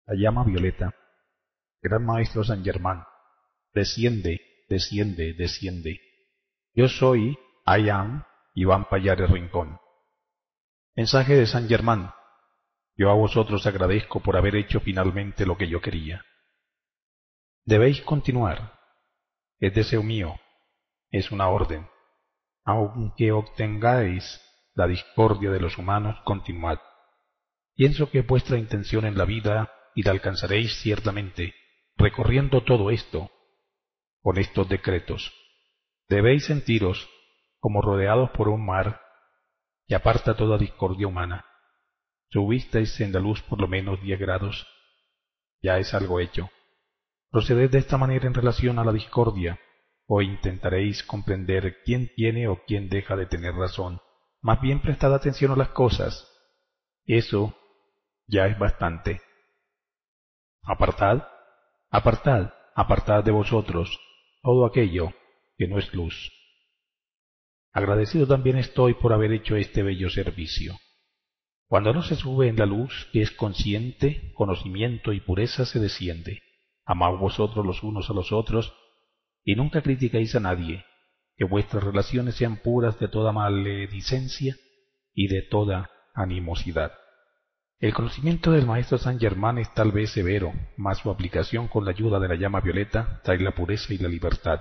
La llama violeta. Gran Maestro San Germán, desciende, desciende, desciende. Yo soy, I am, Iván Pallares Rincón. Mensaje de San Germán. Yo a vosotros agradezco por haber hecho finalmente lo que yo quería. Debéis continuar. Es deseo mío. Es una orden. Aunque obtengáis la discordia de los humanos, continuad. Pienso que vuestra intención en la vida y la alcanzaréis ciertamente, recorriendo todo esto, con estos decretos. Debéis sentiros como rodeados por un mar que aparta toda discordia humana. Subisteis en la luz por lo menos 10 grados. Ya es algo hecho. Proceded de esta manera en relación a la discordia, o intentaréis comprender quién tiene o quién deja de tener razón. Más bien prestad atención a las cosas. Eso ya es bastante. Apartad, apartad, apartad de vosotros todo aquello que no es luz. Agradecido también estoy por haber hecho este bello servicio. Cuando no se sube en la luz, que es consciente, conocimiento y pureza, se desciende. Amaos vosotros los unos a los otros, y nunca critiquéis a nadie, que vuestras relaciones sean puras de toda maledicencia y de toda animosidad. El conocimiento del Maestro San Germán es tal vez severo, mas su aplicación con la ayuda de la llama violeta trae la pureza y la libertad.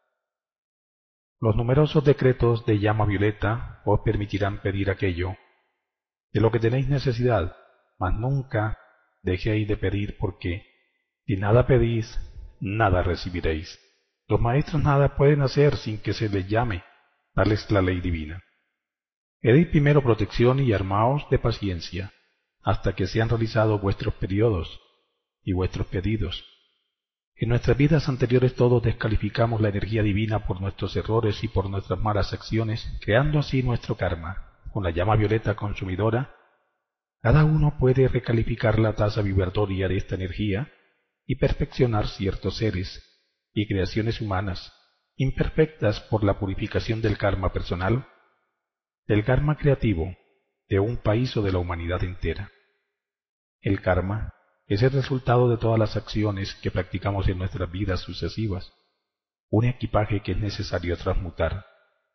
Los numerosos decretos de llama violeta os permitirán pedir aquello de lo que tenéis necesidad, mas nunca dejéis de pedir, porque si nada pedís, nada recibiréis. Los maestros nada pueden hacer sin que se les llame, tal es la ley divina. Pedid primero protección y armaos de paciencia, hasta que sean realizados vuestros periodos y vuestros pedidos. En nuestras vidas anteriores todos descalificamos la energía divina por nuestros errores y por nuestras malas acciones, creando así nuestro karma. Con la llama violeta consumidora, cada uno puede recalificar la tasa vibratoria de esta energía y perfeccionar ciertos seres y creaciones humanas, imperfectas por la purificación del karma personal, del karma creativo, de un país o de la humanidad entera. El karma es el resultado de todas las acciones que practicamos en nuestras vidas sucesivas, un equipaje que es necesario transmutar.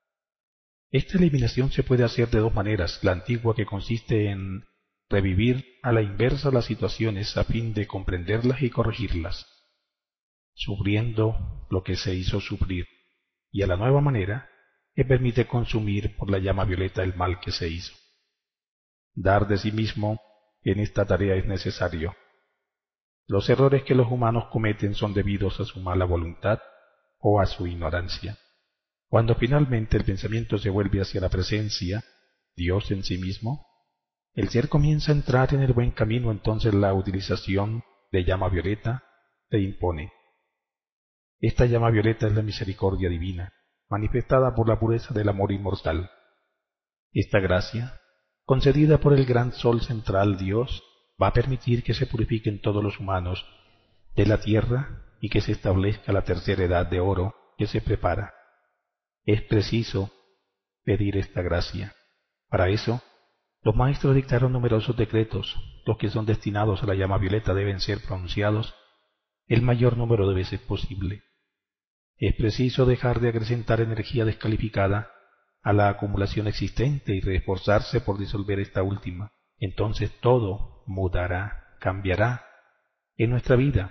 Esta eliminación se puede hacer de dos maneras, la antigua, que consiste en revivir a la inversa las situaciones a fin de comprenderlas y corregirlas, sufriendo lo que se hizo sufrir, y a la nueva manera, que permite consumir por la llama violeta el mal que se hizo. Dar de sí mismo en esta tarea es necesario. Los errores que los humanos cometen son debidos a su mala voluntad o a su ignorancia. Cuando finalmente el pensamiento se vuelve hacia la presencia, Dios en sí mismo, el ser comienza a entrar en el buen camino. Entonces la utilización de llama violeta se impone. Esta llama violeta es la misericordia divina, manifestada por la pureza del amor inmortal. Esta gracia, concedida por el gran sol central Dios, va a permitir que se purifiquen todos los humanos de la tierra y que se establezca la tercera edad de oro que se prepara. Es preciso pedir esta gracia. Para eso, los maestros dictaron numerosos decretos. Los que son destinados a la llama violeta deben ser pronunciados el mayor número de veces posible. Es preciso dejar de acrecentar energía descalificada a la acumulación existente y reforzarse por disolver esta última. Entonces todo mudará, cambiará en nuestra vida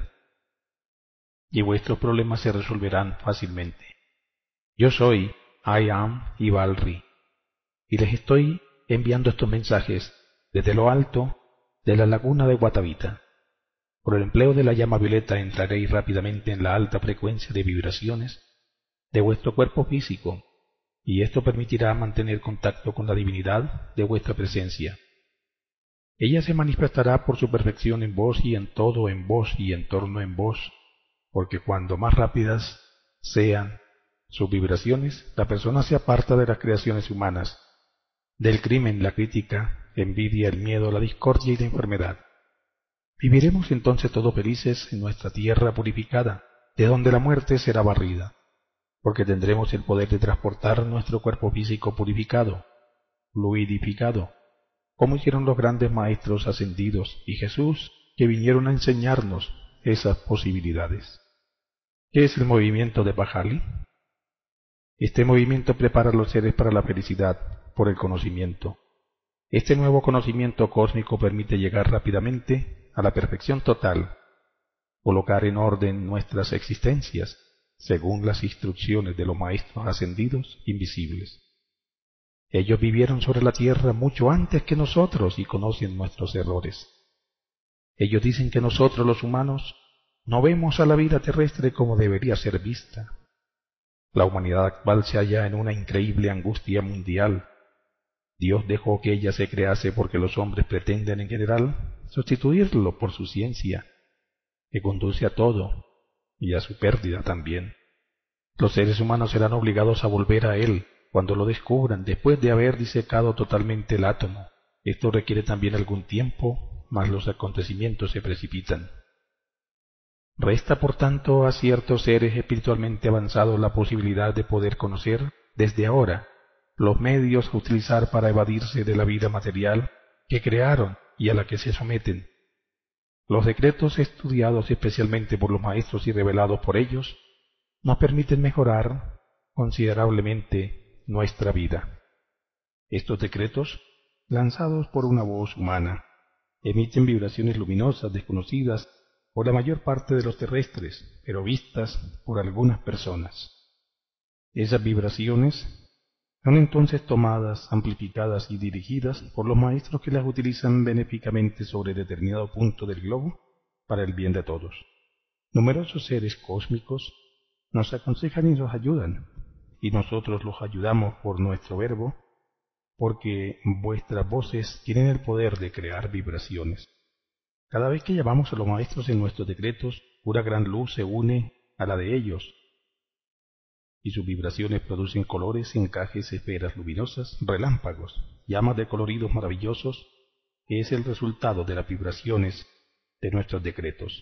y vuestros problemas se resolverán fácilmente. Yo soy I am Ivalri y les estoy enviando estos mensajes desde lo alto de la laguna de Guatavita. Por el empleo de la llama violeta entraréis rápidamente en la alta frecuencia de vibraciones de vuestro cuerpo físico, y esto permitirá mantener contacto con la divinidad de vuestra presencia. Ella se manifestará por su perfección en vos y en todo, en vos y en torno en vos, porque cuando más rápidas sean sus vibraciones, la persona se aparta de las creaciones humanas, del crimen, la crítica, la envidia, el miedo, la discordia y la enfermedad. Viviremos entonces todos felices en nuestra tierra purificada, de donde la muerte será barrida, porque tendremos el poder de transportar nuestro cuerpo físico purificado, fluidificado, como hicieron los grandes maestros ascendidos y Jesús que vinieron a enseñarnos esas posibilidades. ¿Qué es el movimiento de Pajalí? Este movimiento prepara a los seres para la felicidad por el conocimiento. Este nuevo conocimiento cósmico permite llegar rápidamente a la perfección total, colocar en orden nuestras existencias según las instrucciones de los maestros ascendidos invisibles. Ellos vivieron sobre la tierra mucho antes que nosotros y conocen nuestros errores. Ellos dicen que nosotros los humanos no vemos a la vida terrestre como debería ser vista. La humanidad actual se halla en una increíble angustia mundial. Dios dejó que ella se crease porque los hombres pretenden en general sustituirlo por su ciencia, que conduce a todo y a su pérdida también. Los seres humanos serán obligados a volver a él cuando lo descubran después de haber disecado totalmente el átomo. Esto requiere también algún tiempo, mas los acontecimientos se precipitan. Resta por tanto a ciertos seres espiritualmente avanzados la posibilidad de poder conocer desde ahora los medios a utilizar para evadirse de la vida material que crearon y a la que se someten. Los decretos estudiados especialmente por los maestros y revelados por ellos nos permiten mejorar considerablemente nuestra vida. Estos decretos, lanzados por una voz humana, emiten vibraciones luminosas desconocidas por la mayor parte de los terrestres, pero vistas por algunas personas. Esas vibraciones son entonces tomadas, amplificadas y dirigidas por los maestros que las utilizan benéficamente sobre determinado punto del globo para el bien de todos. Numerosos seres cósmicos nos aconsejan y nos ayudan, y nosotros los ayudamos por nuestro verbo, porque vuestras voces tienen el poder de crear vibraciones. Cada vez que llamamos a los maestros en nuestros decretos, una gran luz se une a la de ellos, y sus vibraciones producen colores, encajes, esferas luminosas, relámpagos, llamas de coloridos maravillosos, que es el resultado de las vibraciones de nuestros decretos.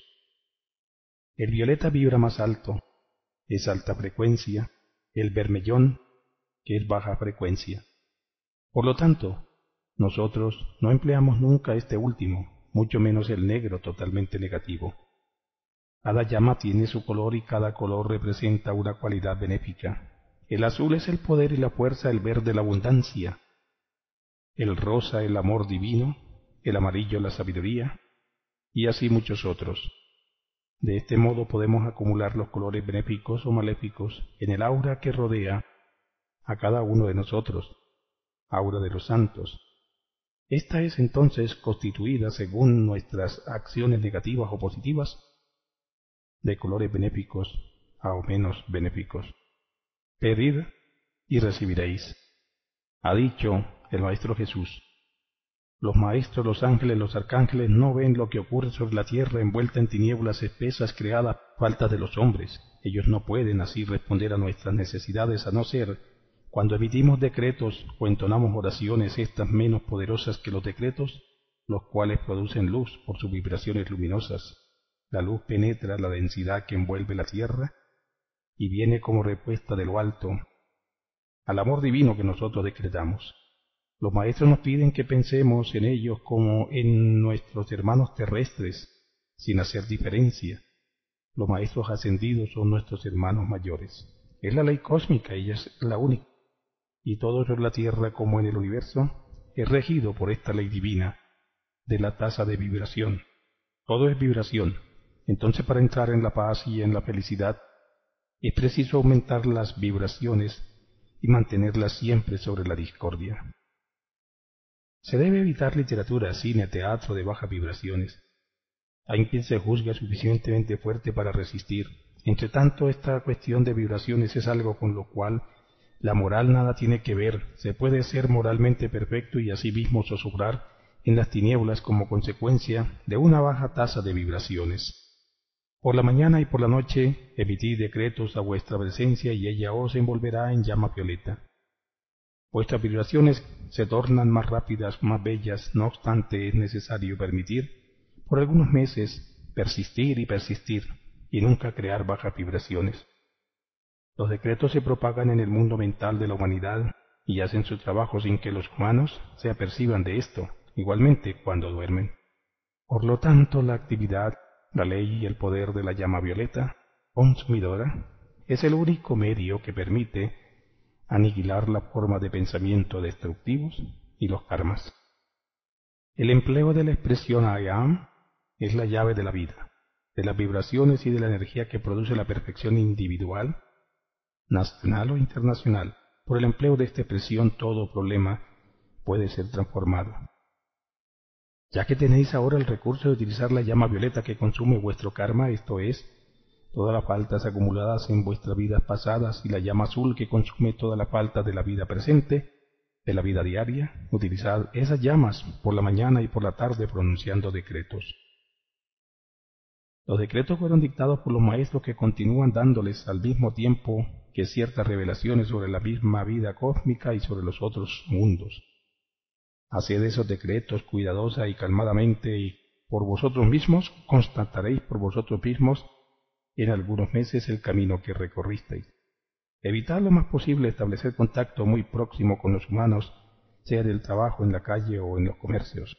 El violeta vibra más alto, es alta frecuencia, el bermellón, que es baja frecuencia. Por lo tanto, nosotros no empleamos nunca este último, mucho menos el negro totalmente negativo. Cada llama tiene su color y cada color representa una cualidad benéfica. El azul es el poder y la fuerza, el verde la abundancia, el rosa el amor divino, el amarillo la sabiduría, y así muchos otros. De este modo podemos acumular los colores benéficos o maléficos en el aura que rodea a cada uno de nosotros, aura de los santos. Esta es entonces constituida según nuestras acciones negativas o positivas, de colores benéficos a o menos benéficos. Pedid y recibiréis. Ha dicho el Maestro Jesús. Los maestros, los ángeles, los arcángeles no ven lo que ocurre sobre la tierra envuelta en tinieblas espesas creadas falta de los hombres. Ellos no pueden así responder a nuestras necesidades a no ser cuando emitimos decretos o entonamos oraciones estas menos poderosas que los decretos, los cuales producen luz por sus vibraciones luminosas. La luz penetra la densidad que envuelve la tierra y viene como respuesta de lo alto al amor divino que nosotros decretamos. Los maestros nos piden que pensemos en ellos como en nuestros hermanos terrestres, sin hacer diferencia. Los maestros ascendidos son nuestros hermanos mayores. Es la ley cósmica, ella es la única. Y todo sobre la tierra como en el universo es regido por esta ley divina de la tasa de vibración. Todo es vibración. Entonces, para entrar en la paz y en la felicidad, es preciso aumentar las vibraciones y mantenerlas siempre sobre la discordia. Se debe evitar literatura, cine, teatro de bajas vibraciones. Hay quien se juzga suficientemente fuerte para resistir. Entre tanto, esta cuestión de vibraciones es algo con lo cual la moral nada tiene que ver. Se puede ser moralmente perfecto y asimismo zozobrar en las tinieblas como consecuencia de una baja tasa de vibraciones. Por la mañana y por la noche emitid decretos a vuestra presencia y ella os envolverá en llama violeta. Vuestras vibraciones se tornan más rápidas, más bellas, no obstante es necesario permitir, por algunos meses, persistir y nunca crear bajas vibraciones. Los decretos se propagan en el mundo mental de la humanidad y hacen su trabajo sin que los humanos se aperciban de esto, igualmente cuando duermen. Por lo tanto, la actividad, la ley y el poder de la llama violeta consumidora es el único medio que permite aniquilar la forma de pensamiento destructivos y los karmas. El empleo de la expresión I am es la llave de la vida, de las vibraciones y de la energía que produce la perfección individual, nacional o internacional. Por el empleo de esta expresión todo problema puede ser transformado. Ya que tenéis ahora el recurso de utilizar la llama violeta que consume vuestro karma, esto es, todas las faltas acumuladas en vuestras vidas pasadas, y la llama azul que consume toda la falta de la vida presente, de la vida diaria, utilizad esas llamas por la mañana y por la tarde pronunciando decretos. Los decretos fueron dictados por los maestros que continúan dándoles al mismo tiempo que ciertas revelaciones sobre la misma vida cósmica y sobre los otros mundos. Haced esos decretos cuidadosa y calmadamente, y por vosotros mismos constataréis por vosotros mismos en algunos meses el camino que recorristeis. Evitad lo más posible establecer contacto muy próximo con los humanos, sea del trabajo, en la calle o en los comercios.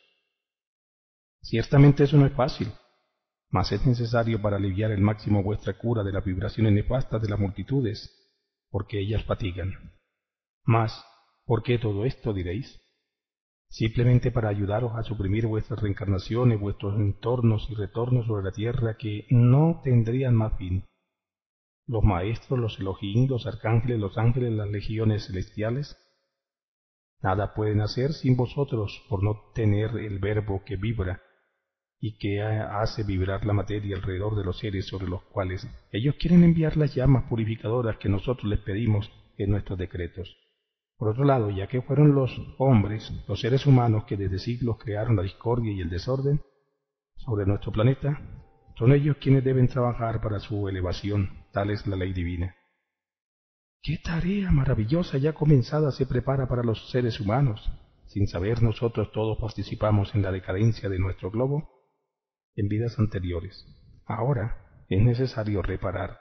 Ciertamente eso no es fácil, mas es necesario para aliviar el máximo vuestra cura de las vibraciones nefastas de las multitudes, porque ellas fatigan. Mas, ¿por qué todo esto, diréis? Simplemente para ayudaros a suprimir vuestras reencarnaciones, vuestros entornos y retornos sobre la tierra que no tendrían más fin. Los maestros, los Elohim, los arcángeles, los ángeles, las legiones celestiales, nada pueden hacer sin vosotros por no tener el verbo que vibra y que hace vibrar la materia alrededor de los seres sobre los cuales ellos quieren enviar las llamas purificadoras que nosotros les pedimos en nuestros decretos. Por otro lado, ya que fueron los hombres, los seres humanos que desde siglos crearon la discordia y el desorden sobre nuestro planeta, son ellos quienes deben trabajar para su elevación, tal es la ley divina. ¿Qué tarea maravillosa ya comenzada se prepara para los seres humanos? Sin saber nosotros todos participamos en la decadencia de nuestro globo en vidas anteriores. Ahora es necesario reparar.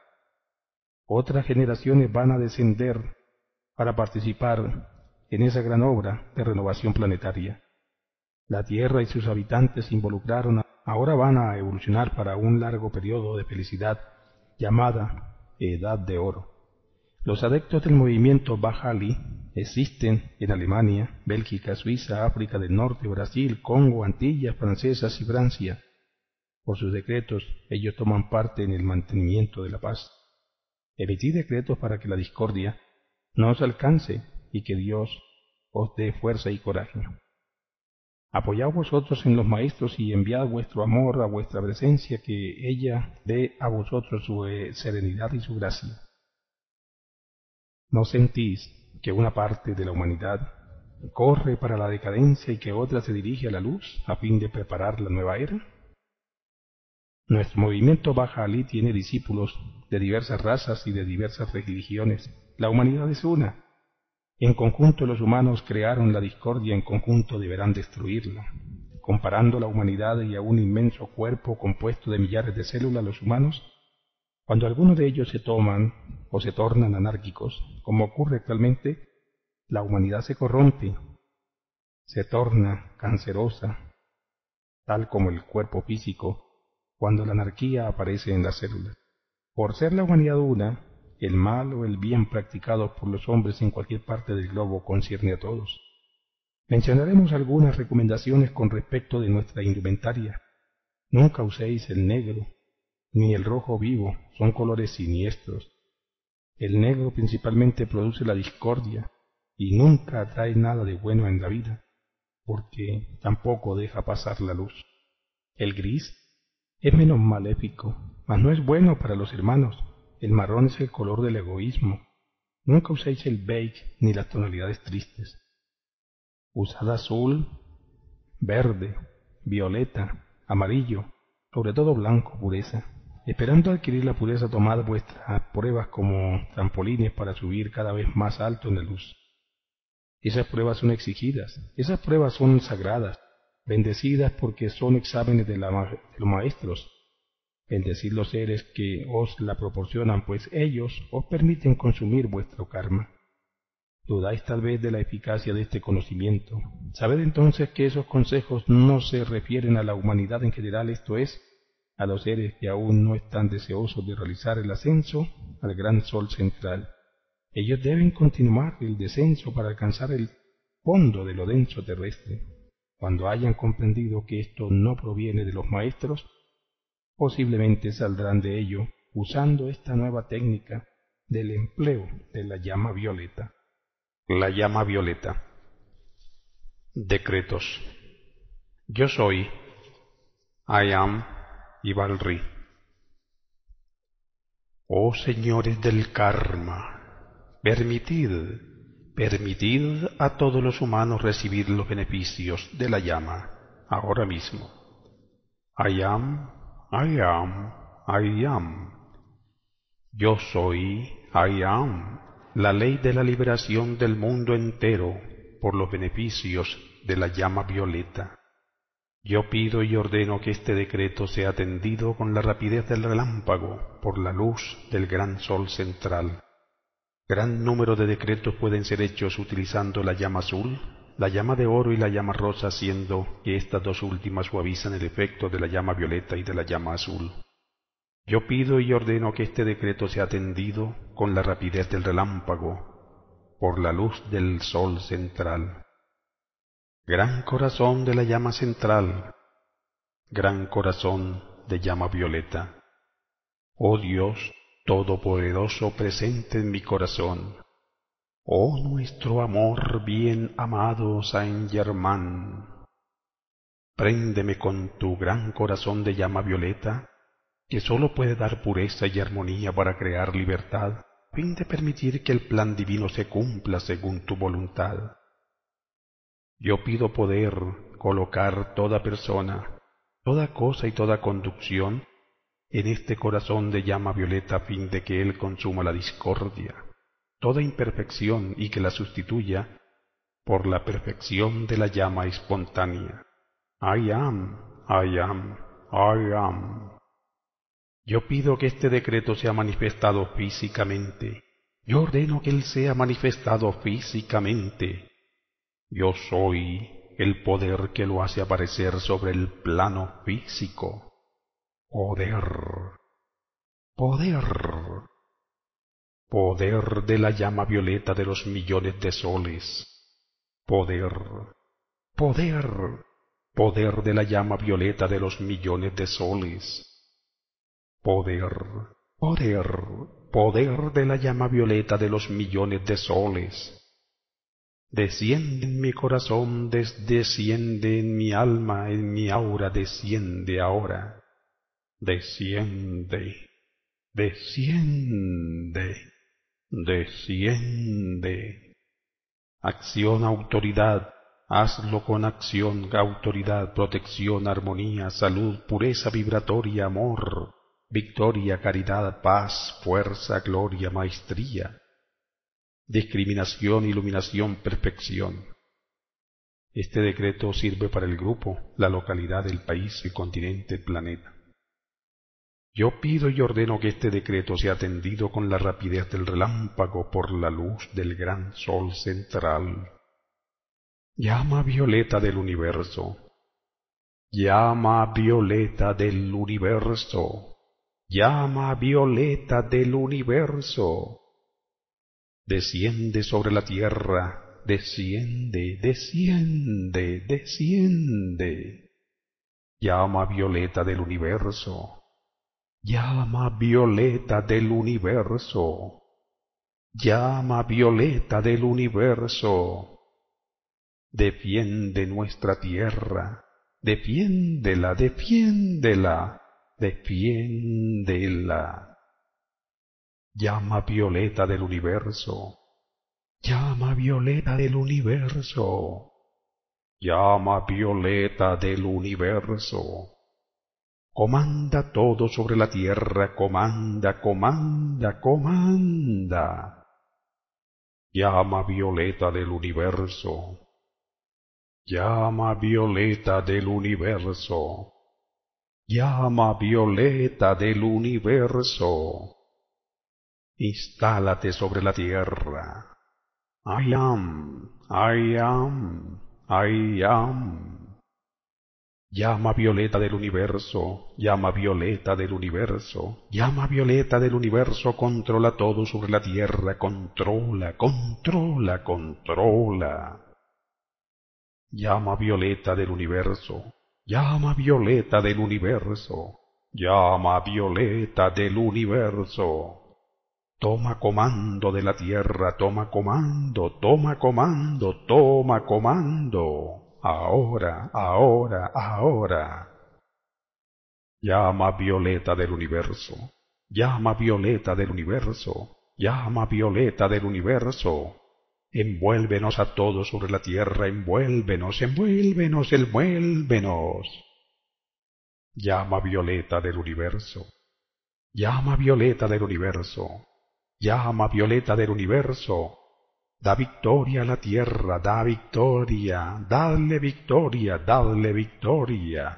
Otras generaciones van a descender para participar en esa gran obra de renovación planetaria. La Tierra y sus habitantes se involucraron, ahora van a evolucionar para un largo periodo de felicidad llamada Edad de Oro. Los adeptos del movimiento Baha'í existen en Alemania, Bélgica, Suiza, África del Norte, Brasil, Congo, Antillas Francesas y Francia. Por sus decretos, ellos toman parte en el mantenimiento de la paz. Emitid decretos para que la discordia no os alcance y que Dios os dé fuerza y coraje. Apoyaos vosotros en los maestros y enviad vuestro amor a vuestra presencia, que ella dé a vosotros su serenidad y su gracia. ¿No sentís que una parte de la humanidad corre para la decadencia y que otra se dirige a la luz a fin de preparar la nueva era? Nuestro movimiento Baha'í tiene discípulos de diversas razas y de diversas religiones. La humanidad es una. En conjunto los humanos crearon la discordia, en conjunto deberán destruirla. Comparando la humanidad y a un inmenso cuerpo compuesto de millares de células, los humanos, cuando algunos de ellos se toman o se tornan anárquicos, como ocurre actualmente, la humanidad se corrompe, se torna cancerosa, tal como el cuerpo físico, cuando la anarquía aparece en las células. Por ser la humanidad una, el mal o el bien practicado por los hombres en cualquier parte del globo concierne a todos. Mencionaremos algunas recomendaciones con respecto de nuestra indumentaria. Nunca uséis el negro, ni el rojo vivo, son colores siniestros. El negro principalmente produce la discordia y nunca atrae nada de bueno en la vida, porque tampoco deja pasar la luz. El gris es menos maléfico, mas no es bueno para los hermanos. El marrón es el color del egoísmo. Nunca uséis el beige ni las tonalidades tristes. Usad azul, verde, violeta, amarillo, sobre todo blanco, pureza. Esperando adquirir la pureza, tomad vuestras pruebas como trampolines para subir cada vez más alto en la luz. Esas pruebas son exigidas, esas pruebas son sagradas, bendecidas porque son exámenes de los maestros. Bendecid los seres que os la proporcionan, pues ellos os permiten consumir vuestro karma. Dudáis tal vez de la eficacia de este conocimiento. Sabed entonces que esos consejos no se refieren a la humanidad en general, esto es, a los seres que aún no están deseosos de realizar el ascenso al gran sol central. Ellos deben continuar el descenso para alcanzar el fondo de lo denso terrestre. Cuando hayan comprendido que esto no proviene de los maestros, posiblemente saldrán de ello usando esta nueva técnica del empleo de la llama violeta. La llama violeta. Decretos. Yo soy, I am y Valri. Oh señores del karma, permitid a todos los humanos recibir los beneficios de la llama ahora mismo. I am, I am, I am. Yo soy, I am, la ley de la liberación del mundo entero por los beneficios de la llama violeta. Yo pido y ordeno que este decreto sea atendido con la rapidez del relámpago por la luz del gran sol central. Gran número de decretos pueden ser hechos utilizando la llama azul, la llama de oro y la llama rosa, siendo que estas dos últimas suavizan el efecto de la llama violeta y de la llama azul. Yo pido y ordeno que este decreto sea atendido con la rapidez del relámpago por la luz del sol central. Gran corazón de la llama central, gran corazón de llama violeta. Oh Dios Todopoderoso presente en mi corazón. Oh nuestro amor bien amado Saint-Germain. Préndeme con tu gran corazón de llama violeta, que sólo puede dar pureza y armonía para crear libertad, a fin de permitir que el plan divino se cumpla según tu voluntad. Yo pido poder colocar toda persona, toda cosa y toda conducción en este corazón de llama violeta a fin de que él consuma la discordia, toda imperfección y que la sustituya por la perfección de la llama espontánea. I am, I am, I am. Yo pido que este decreto sea manifestado físicamente. Yo ordeno que él sea manifestado físicamente. Yo soy el poder que lo hace aparecer sobre el plano físico. Poder, poder, poder de la llama violeta de los millones de soles. Poder, poder, poder de la llama violeta de los millones de soles. Poder, poder, poder de la llama violeta de los millones de soles. Desciende en mi corazón, desciende en mi alma, en mi aura, desciende ahora. Desciende, desciende, desciende. Acción, autoridad, hazlo con acción, autoridad, protección, armonía, salud, pureza vibratoria, amor, victoria, caridad, paz, fuerza, gloria, maestría. Discriminación, iluminación, perfección. Este decreto sirve para el grupo, la localidad, el país, el continente, el planeta. Yo pido y ordeno que este decreto sea atendido con la rapidez del relámpago por la luz del gran sol central. Llama violeta del universo. Llama violeta del universo. Llama violeta del universo. Desciende sobre la tierra, desciende, desciende, desciende. Llama violeta del universo. Llama violeta del universo. Llama violeta del universo. Defiende nuestra tierra. Defiéndela, defiéndela, defiéndela. Llama violeta del universo. Llama violeta del universo. Llama violeta del universo. Comanda todo sobre la tierra, comanda, comanda, comanda. Llama violeta del universo. Llama violeta del universo. Llama violeta del universo. Instálate sobre la tierra. I am, I am, I am. Llama violeta del universo, llama violeta del universo, llama violeta del universo, controla todo sobre la tierra, controla, controla, controla. Llama violeta del universo, llama violeta del universo, llama violeta del universo. Toma comando de la tierra, toma comando, toma comando, toma comando. Ahora, ahora, ahora. Llama violeta del universo, llama violeta del universo, llama violeta del universo. Envuélvenos a todos sobre la tierra, envuélvenos, envuélvenos, envuélvenos. Llama violeta del universo, llama violeta del universo, llama violeta del universo. Da victoria a la tierra, da victoria, dale victoria, dale victoria.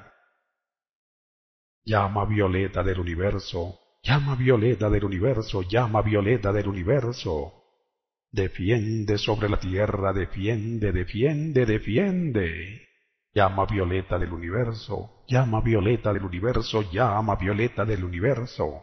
Llama violeta del universo, llama violeta del universo, llama violeta del universo. Defiende sobre la tierra, defiende, defiende, defiende. Llama violeta del universo, llama violeta del universo, llama violeta del universo.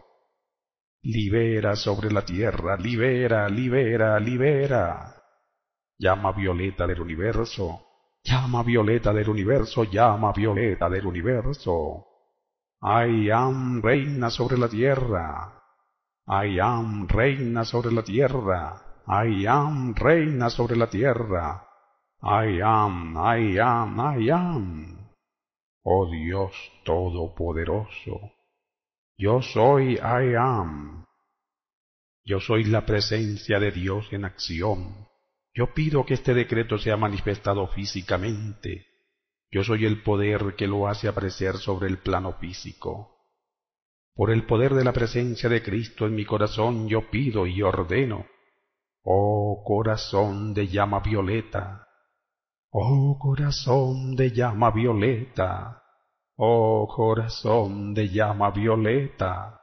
Libera sobre la tierra, libera, libera, libera. Llama violeta del universo, llama violeta del universo, llama violeta del universo. I am reina sobre la tierra. I am reina sobre la tierra. I am reina sobre la tierra. I am, I am, I am. Oh Dios Todopoderoso, yo soy I am. Yo soy la presencia de Dios en acción. Yo pido que este decreto sea manifestado físicamente. Yo soy el poder que lo hace aparecer sobre el plano físico. Por el poder de la presencia de Cristo en mi corazón yo pido y ordeno. Oh corazón de llama violeta, oh corazón de llama violeta, oh corazón de llama violeta,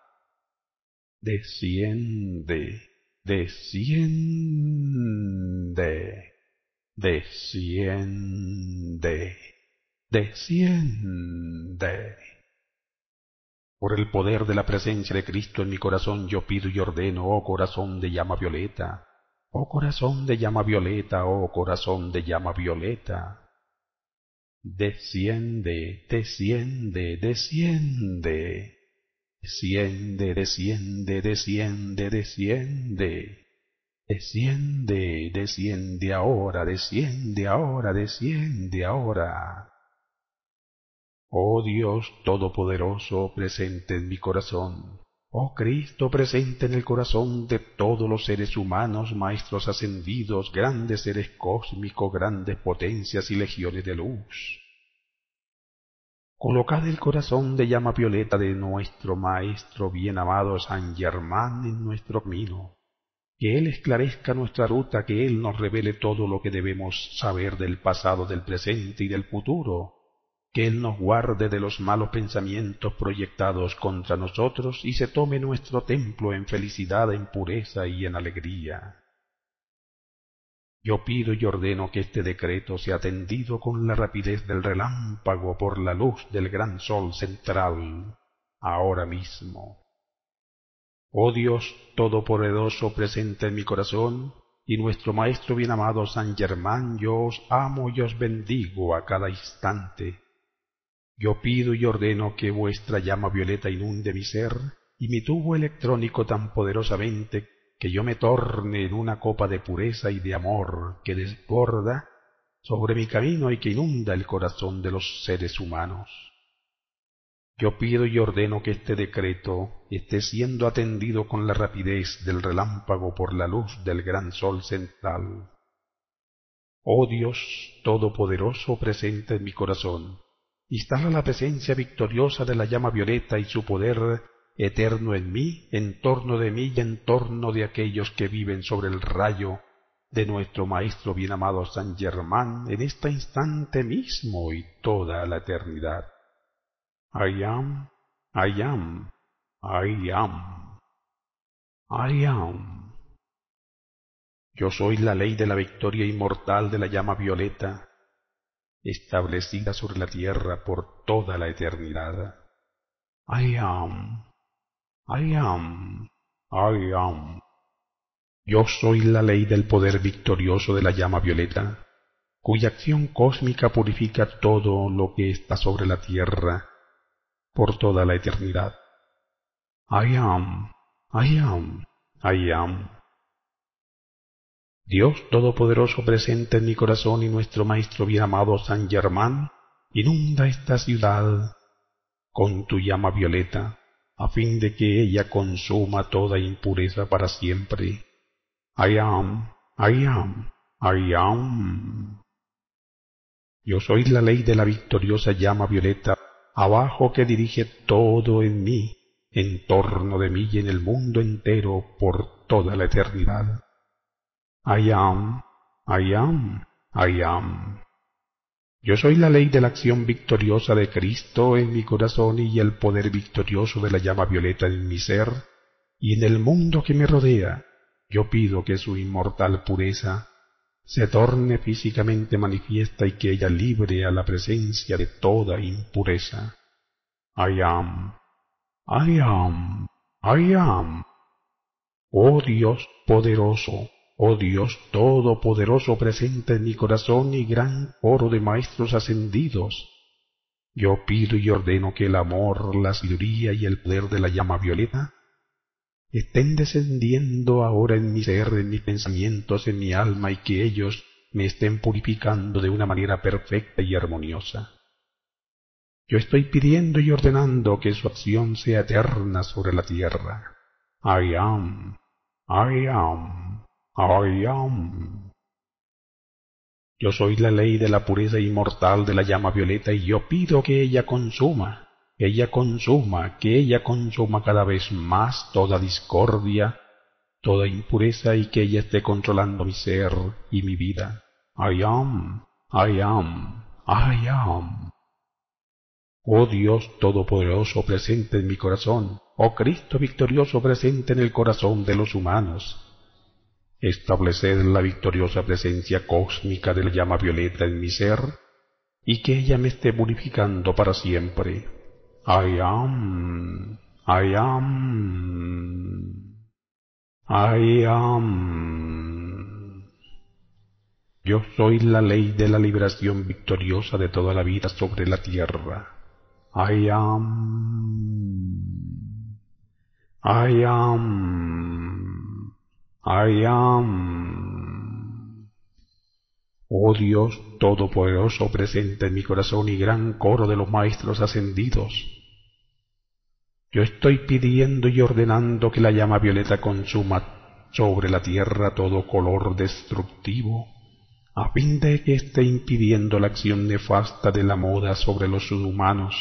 desciende, desciende, desciende, desciende. Por el poder de la presencia de Cristo en mi corazón yo pido y ordeno, oh corazón de llama violeta, oh corazón de llama violeta, oh corazón de llama violeta. Desciende, desciende, desciende. Desciende, desciende, desciende, desciende. Desciende, desciende ahora, desciende ahora, desciende ahora. Oh Dios Todopoderoso presente en mi corazón, oh Cristo presente en el corazón de todos los seres humanos, maestros ascendidos, grandes seres cósmicos, grandes potencias y legiones de luz. Colocad el corazón de llama violeta de nuestro Maestro bien amado San Germán en nuestro camino, que Él esclarezca nuestra ruta, que Él nos revele todo lo que debemos saber del pasado, del presente y del futuro, que Él nos guarde de los malos pensamientos proyectados contra nosotros y se tome nuestro templo en felicidad, en pureza y en alegría. Yo pido y ordeno que este decreto sea atendido con la rapidez del relámpago por la luz del gran sol central, ahora mismo. Oh Dios Todopoderoso presente en mi corazón, y nuestro Maestro bien amado San Germán, yo os amo y os bendigo a cada instante. Yo pido y ordeno que vuestra llama violeta inunde mi ser y mi tubo electrónico tan poderosamente que yo me torne en una copa de pureza y de amor que desborda sobre mi camino y que inunda el corazón de los seres humanos. Yo pido y ordeno que este decreto esté siendo atendido con la rapidez del relámpago por la luz del gran sol central. Oh Dios Todopoderoso presente en mi corazón, instala la presencia victoriosa de la llama violeta y su poder eterno en mí, en torno de mí y en torno de aquellos que viven sobre el rayo de nuestro Maestro bien amado San Germán en este instante mismo y toda la eternidad. I am, I am, I am, I am. Yo soy la ley de la victoria inmortal de la llama violeta, establecida sobre la tierra por toda la eternidad. I am, I am, I am. Yo soy la ley del poder victorioso de la llama violeta, cuya acción cósmica purifica todo lo que está sobre la tierra por toda la eternidad. I am, I am, I am. Dios Todopoderoso presente en mi corazón y nuestro Maestro bien amado San Germán, inunda esta ciudad con tu llama violeta, a fin de que ella consuma toda impureza para siempre. I am, I am, I am. Yo soy la ley de la victoriosa llama violeta, abajo que dirige todo en mí, en torno de mí y en el mundo entero por toda la eternidad. I am, I am, I am. Yo soy la ley de la acción victoriosa de Cristo en mi corazón y el poder victorioso de la llama violeta en mi ser y en el mundo que me rodea. Yo pido que su inmortal pureza se torne físicamente manifiesta y que ella libre a la presencia de toda impureza. I am, I am, I am. Oh Dios poderoso, oh Dios todopoderoso presente en mi corazón y gran coro de maestros ascendidos, yo pido y ordeno que el amor, la sabiduría y el poder de la llama violeta estén descendiendo ahora en mi ser, en mis pensamientos, en mi alma, y que ellos me estén purificando de una manera perfecta y armoniosa. Yo estoy pidiendo y ordenando que su acción sea eterna sobre la tierra. I am, I am, I am. Yo soy la ley de la pureza inmortal de la llama violeta y yo pido que ella consuma, que ella consuma cada vez más toda discordia, toda impureza y que ella esté controlando mi ser y mi vida. I am, I am, I am. Oh Dios Todopoderoso presente en mi corazón, oh Cristo victorioso presente en el corazón de los humanos, estableced la victoriosa presencia cósmica de la llama violeta en mi ser y que ella me esté purificando para siempre. I am, I am, I am. Yo soy la ley de la liberación victoriosa de toda la vida sobre la tierra. I am, I am, I am. Oh Dios Todopoderoso presente en mi corazón y gran coro de los maestros ascendidos, yo estoy pidiendo y ordenando que la llama violeta consuma sobre la tierra todo color destructivo, a fin de que esté impidiendo la acción nefasta de la moda sobre los humanos.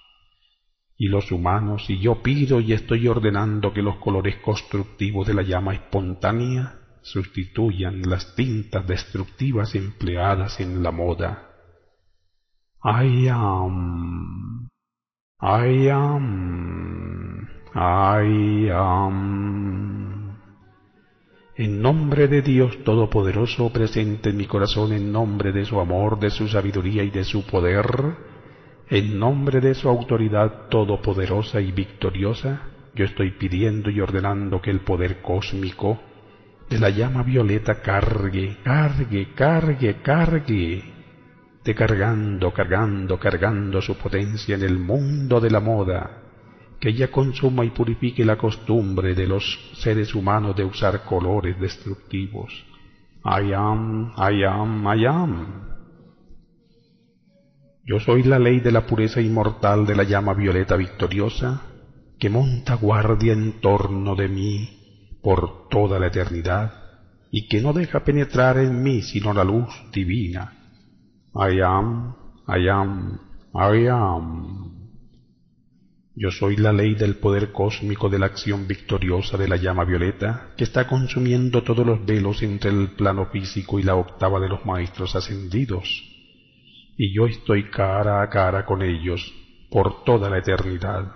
Y yo pido y estoy ordenando que los colores constructivos de la llama espontánea sustituyan las tintas destructivas empleadas en la moda. I am, I am, I am. En nombre de Dios Todopoderoso presente en mi corazón, en nombre de su amor, de su sabiduría y de su poder, en nombre de su autoridad todopoderosa y victoriosa, yo estoy pidiendo y ordenando que el poder cósmico de la llama violeta cargue, cargando su potencia en el mundo de la moda, que ella consuma y purifique la costumbre de los seres humanos de usar colores destructivos. I am, I am, I am. Yo soy la ley de la pureza inmortal de la llama violeta victoriosa, que monta guardia en torno de mí por toda la eternidad, y que no deja penetrar en mí sino la luz divina. I am, I am, I am. Yo soy la ley del poder cósmico de la acción victoriosa de la llama violeta, que está consumiendo todos los velos entre el plano físico y la octava de los maestros ascendidos, y yo estoy cara a cara con ellos por toda la eternidad.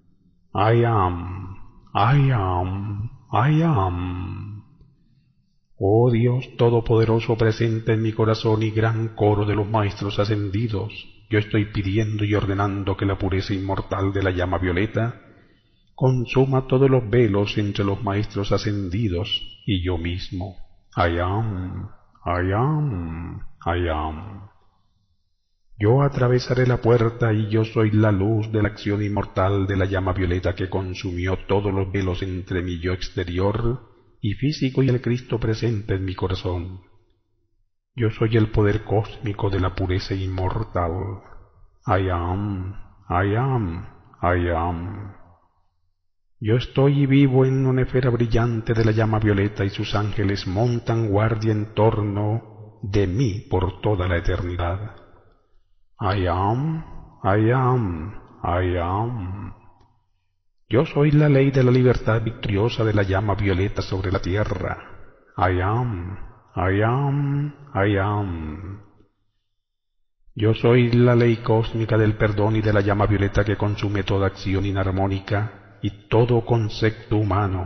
I am, I am, I am. Oh Dios Todopoderoso presente en mi corazón y gran coro de los Maestros Ascendidos, yo estoy pidiendo y ordenando que la pureza inmortal de la llama violeta consuma todos los velos entre los Maestros Ascendidos y yo mismo. I am, I am, I am. Yo atravesaré la puerta y yo soy la luz de la acción inmortal de la llama violeta que consumió todos los velos entre mi yo exterior y físico y el Cristo presente en mi corazón. Yo soy el poder cósmico de la pureza inmortal. I am, I am, I am. Yo estoy y vivo en una esfera brillante de la llama violeta y sus ángeles montan guardia en torno de mí por toda la eternidad. I am, I am, I am. Yo soy la ley de la libertad victoriosa de la llama violeta sobre la tierra. I am, I am, I am. Yo soy la ley cósmica del perdón y de la llama violeta que consume toda acción inarmónica y todo concepto humano.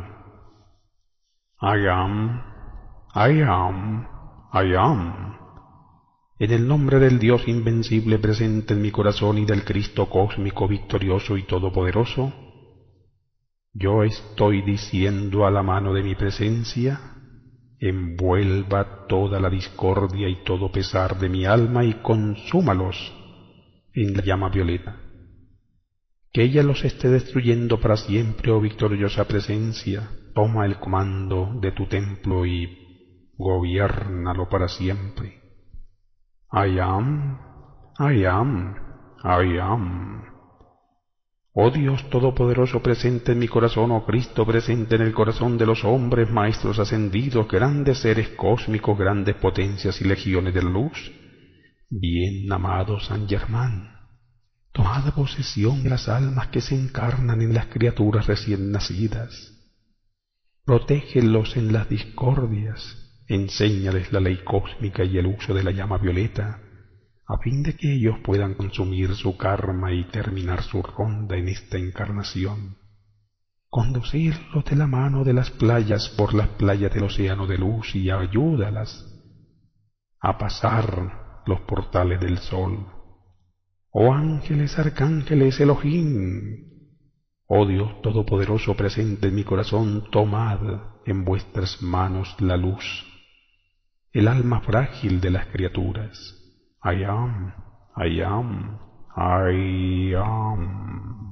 I am, I am, I am. En el nombre del Dios invencible presente en mi corazón y del Cristo cósmico victorioso y todopoderoso, yo estoy diciendo a la mano de mi presencia, envuelva toda la discordia y todo pesar de mi alma y consúmalos en la llama violeta. Que ella los esté destruyendo para siempre, oh victoriosa presencia, toma el comando de tu templo y gobiérnalo para siempre. I am, I am, I am. Oh Dios Todopoderoso presente en mi corazón, oh Cristo presente en el corazón de los hombres, maestros ascendidos, grandes seres cósmicos, grandes potencias y legiones de la luz, bien amado San Germán, tomad posesión de las almas que se encarnan en las criaturas recién nacidas. Protégelos en las discordias, enséñales la ley cósmica y el uso de la llama violeta, a fin de que ellos puedan consumir su karma y terminar su ronda en esta encarnación. Conducirlos de la mano de las playas por las playas del océano de luz y ayúdalas a pasar los portales del sol. Oh ángeles, arcángeles, Elohim, oh Dios Todopoderoso presente en mi corazón, tomad en vuestras manos la luz, el alma frágil de las criaturas. I am, I am, I am.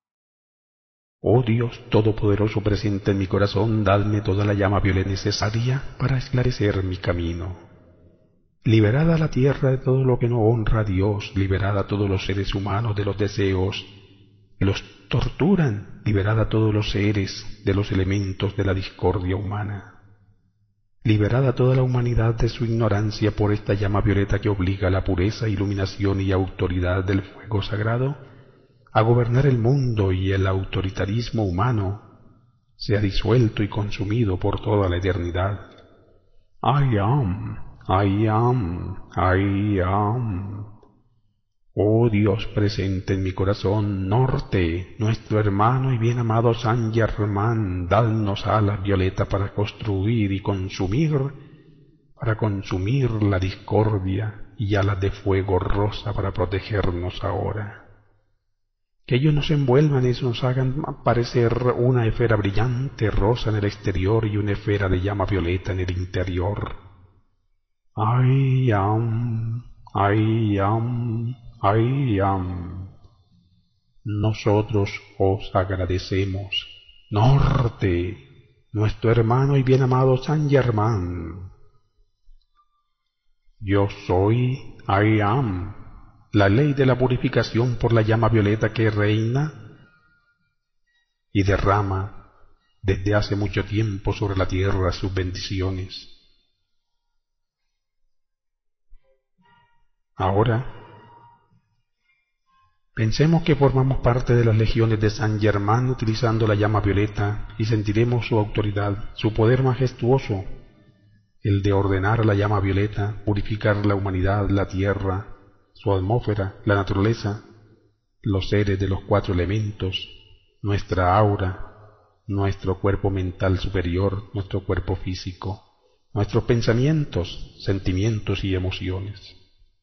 Oh Dios Todopoderoso presente en mi corazón, dadme toda la llama violeta necesaria para esclarecer mi camino. Liberad a la tierra de todo lo que no honra a Dios, liberad a todos los seres humanos de los deseos que los torturan, liberad a todos los seres de los elementos de la discordia humana. Liberad a toda la humanidad de su ignorancia por esta llama violeta que obliga a la pureza, iluminación y autoridad del fuego sagrado a gobernar el mundo, y el autoritarismo humano sea disuelto y consumido por toda la eternidad. I am, I am, I am. Oh Dios presente en mi corazón, norte, nuestro hermano y bien amado San Germán, dadnos alas violeta para construir y consumir, para consumir la discordia, y alas de fuego rosa para protegernos ahora. Que ellos nos envuelvan y nos hagan parecer una esfera brillante rosa en el exterior y una esfera de llama violeta en el interior. I am, I am, I am. Nosotros os agradecemos, norte, nuestro hermano y bien amado San Germán. Yo soy, I am, la ley de la purificación por la llama violeta que reina y derrama desde hace mucho tiempo sobre la tierra sus bendiciones. Ahora, pensemos que formamos parte de las legiones de San Germán utilizando la llama violeta y sentiremos su autoridad, su poder majestuoso, el de ordenar la llama violeta, purificar la humanidad, la tierra, su atmósfera, la naturaleza, los seres de los 4 elementos, nuestra aura, nuestro cuerpo mental superior, nuestro cuerpo físico. nuestros pensamientos, sentimientos y emociones.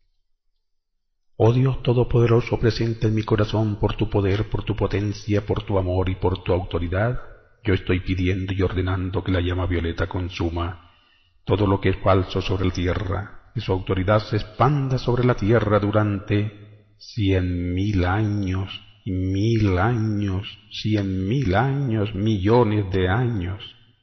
Oh Dios Todopoderoso, presente en mi corazón por tu poder, por tu potencia, por tu amor y por tu autoridad, yo estoy pidiendo y ordenando que la llama violeta consuma todo lo que es falso sobre la tierra, que su autoridad se expanda sobre la tierra durante 100.000 años, y 1.000 años, 100.000 años, millones de años.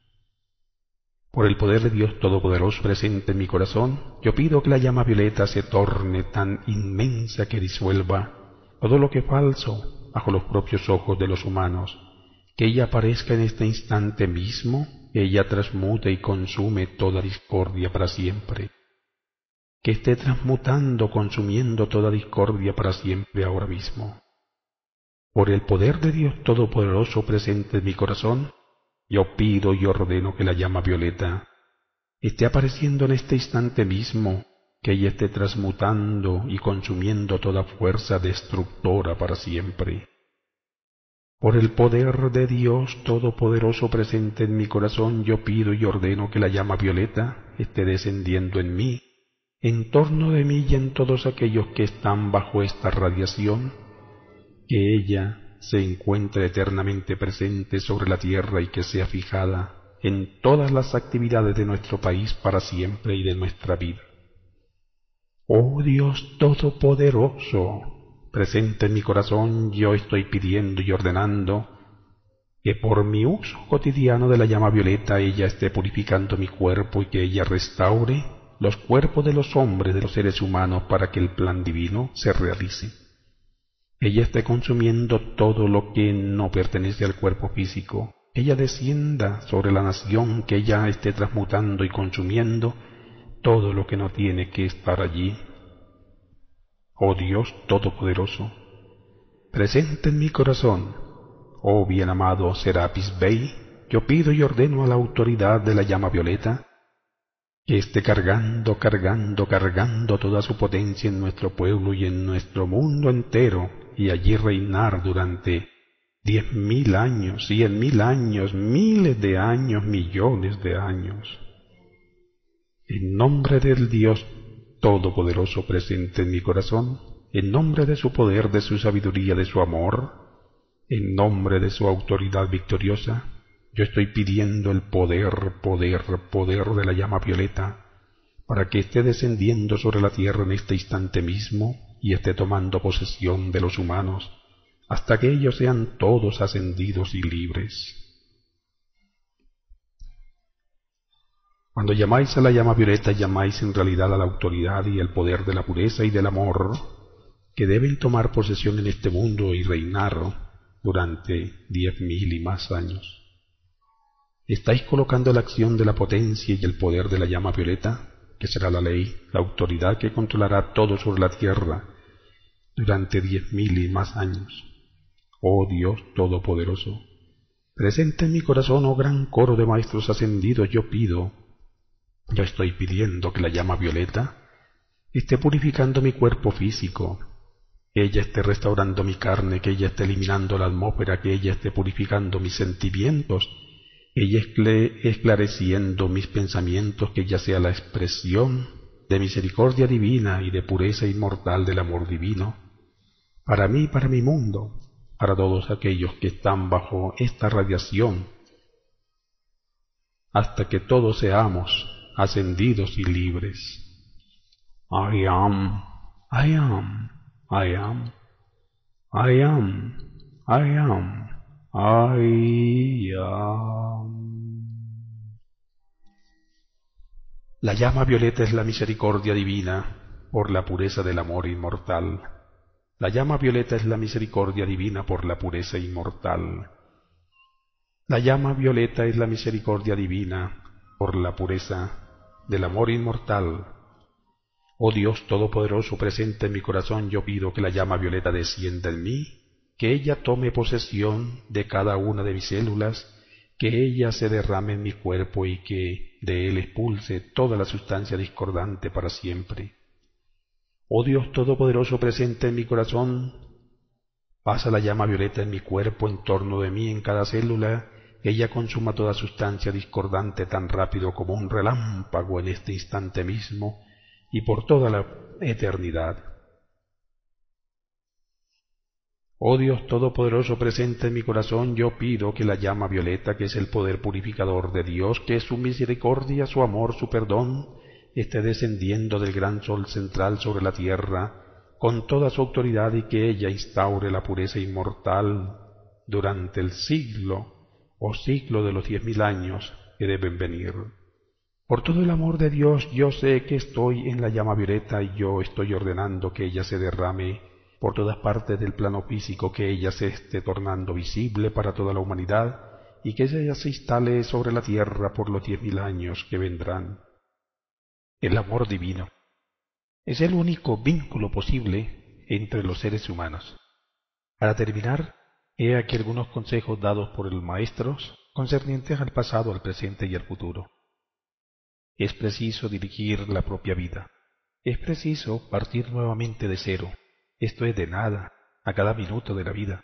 Por el poder de Dios Todopoderoso presente en mi corazón, yo pido que la llama violeta se torne tan inmensa que disuelva todo lo que es falso bajo los propios ojos de los humanos, que ella aparezca en este instante mismo, que ella transmute y consume toda discordia para siempre, que esté transmutando, consumiendo toda discordia para siempre ahora mismo. Por el poder de Dios Todopoderoso presente en mi corazón, yo pido y ordeno que la llama violeta esté apareciendo en este instante mismo, que ella esté transmutando y consumiendo toda fuerza destructora para siempre. Por el poder de Dios Todopoderoso presente en mi corazón, yo pido y ordeno que la llama violeta esté descendiendo en mí, en torno de mí y en todos aquellos que están bajo esta radiación, que ella se encuentre eternamente presente sobre la tierra y que sea fijada en todas las actividades de nuestro país para siempre y de nuestra vida. Oh Dios Todopoderoso, presente en mi corazón, yo estoy pidiendo y ordenando que por mi uso cotidiano de la llama violeta ella esté purificando mi cuerpo y que ella restaure los cuerpos de los hombres, de los seres humanos, para que el plan divino se realice. Ella esté consumiendo todo lo que no pertenece al cuerpo físico. Ella descienda sobre la nación, que ella esté transmutando y consumiendo todo lo que no tiene que estar allí. Oh Dios Todopoderoso, presente en mi corazón, oh bien amado Serapis Bey, yo pido y ordeno a la autoridad de la llama violeta que esté cargando, cargando, cargando toda su potencia en nuestro pueblo y en nuestro mundo entero, y allí reinar durante 10.000 años, 100.000 años, miles de años, millones de años. En nombre del Dios Todopoderoso presente en mi corazón, en nombre de su poder, de su sabiduría, de su amor, en nombre de su autoridad victoriosa, yo estoy pidiendo el poder, poder, poder de la llama violeta, para que esté descendiendo sobre la tierra en este instante mismo y esté tomando posesión de los humanos, hasta que ellos sean todos ascendidos y libres. Cuando llamáis a la llama violeta, llamáis en realidad a la autoridad y el poder de la pureza y del amor, que deben tomar posesión en este mundo y reinar durante 10.000 y más años. Estáis colocando la acción de la potencia y el poder de la llama violeta, que será la ley, la autoridad que controlará todo sobre la tierra durante 10.000 y más años. Oh Dios Todopoderoso, presente en mi corazón, oh gran coro de maestros ascendidos, yo estoy pidiendo que la llama violeta esté purificando mi cuerpo físico, que ella esté restaurando mi carne, que ella esté eliminando la atmósfera, que ella esté purificando mis sentimientos, que ella esté esclareciendo mis pensamientos, que ella sea la expresión de misericordia divina y de pureza inmortal del amor divino, para mí, para mi mundo, para todos aquellos que están bajo esta radiación, hasta que todos seamos ascendidos y libres. I am, I am, I am, I am, I am, I am. La llama violeta es la misericordia divina por la pureza del amor inmortal. La llama violeta es la misericordia divina por la pureza inmortal. La llama violeta es la misericordia divina por la pureza del amor inmortal. Oh Dios Todopoderoso, presente en mi corazón, yo pido que la llama violeta descienda en mí, que ella tome posesión de cada una de mis células, que ella se derrame en mi cuerpo y que de él expulse toda la sustancia discordante para siempre. Oh Dios Todopoderoso, presente en mi corazón, pasa la llama violeta en mi cuerpo, en torno de mí, en cada célula, ella consuma toda sustancia discordante tan rápido como un relámpago en este instante mismo y por toda la eternidad. Oh Dios Todopoderoso presente en mi corazón, yo pido que la llama violeta, que es el poder purificador de Dios, que es su misericordia, su amor, su perdón, esté descendiendo del gran sol central sobre la tierra con toda su autoridad y que ella instaure la pureza inmortal durante el siglo o ciclo de los 10.000 años que deben venir. Por todo el amor de Dios, yo sé que estoy en la llama violeta y yo estoy ordenando que ella se derrame por todas partes del plano físico, que ella se esté tornando visible para toda la humanidad y que ella se instale sobre la tierra por los 10.000 años que vendrán. El amor divino es el único vínculo posible entre los seres humanos. Para terminar, he aquí algunos consejos dados por los maestros concernientes al pasado, al presente y al futuro. Es preciso dirigir la propia vida. Es preciso partir nuevamente de cero, esto es de nada, a cada minuto de la vida.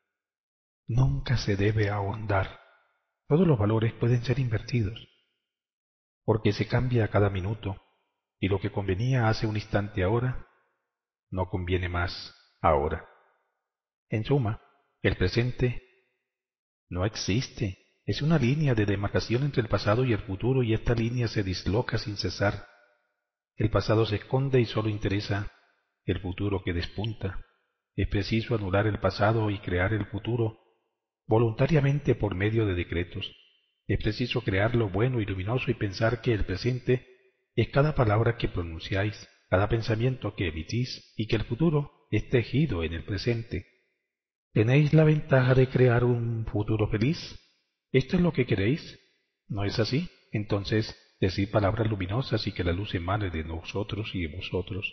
Nunca se debe ahondar. Todos los valores pueden ser invertidos, porque se cambia a cada minuto, y lo que convenía hace un instante ahora, no conviene más ahora. En suma, el presente no existe. Es una línea de demarcación entre el pasado y el futuro, y esta línea se disloca sin cesar. El pasado se esconde y solo interesa el futuro que despunta. Es preciso anular el pasado y crear el futuro voluntariamente por medio de decretos. Es preciso crear lo bueno y luminoso y pensar que el presente es cada palabra que pronunciáis, cada pensamiento que emitís, y que el futuro es tejido en el presente. ¿Tenéis la ventaja de crear un futuro feliz? ¿Esto es lo que queréis? ¿No es así? Entonces, decid palabras luminosas y que la luz emane de nosotros y de vosotros.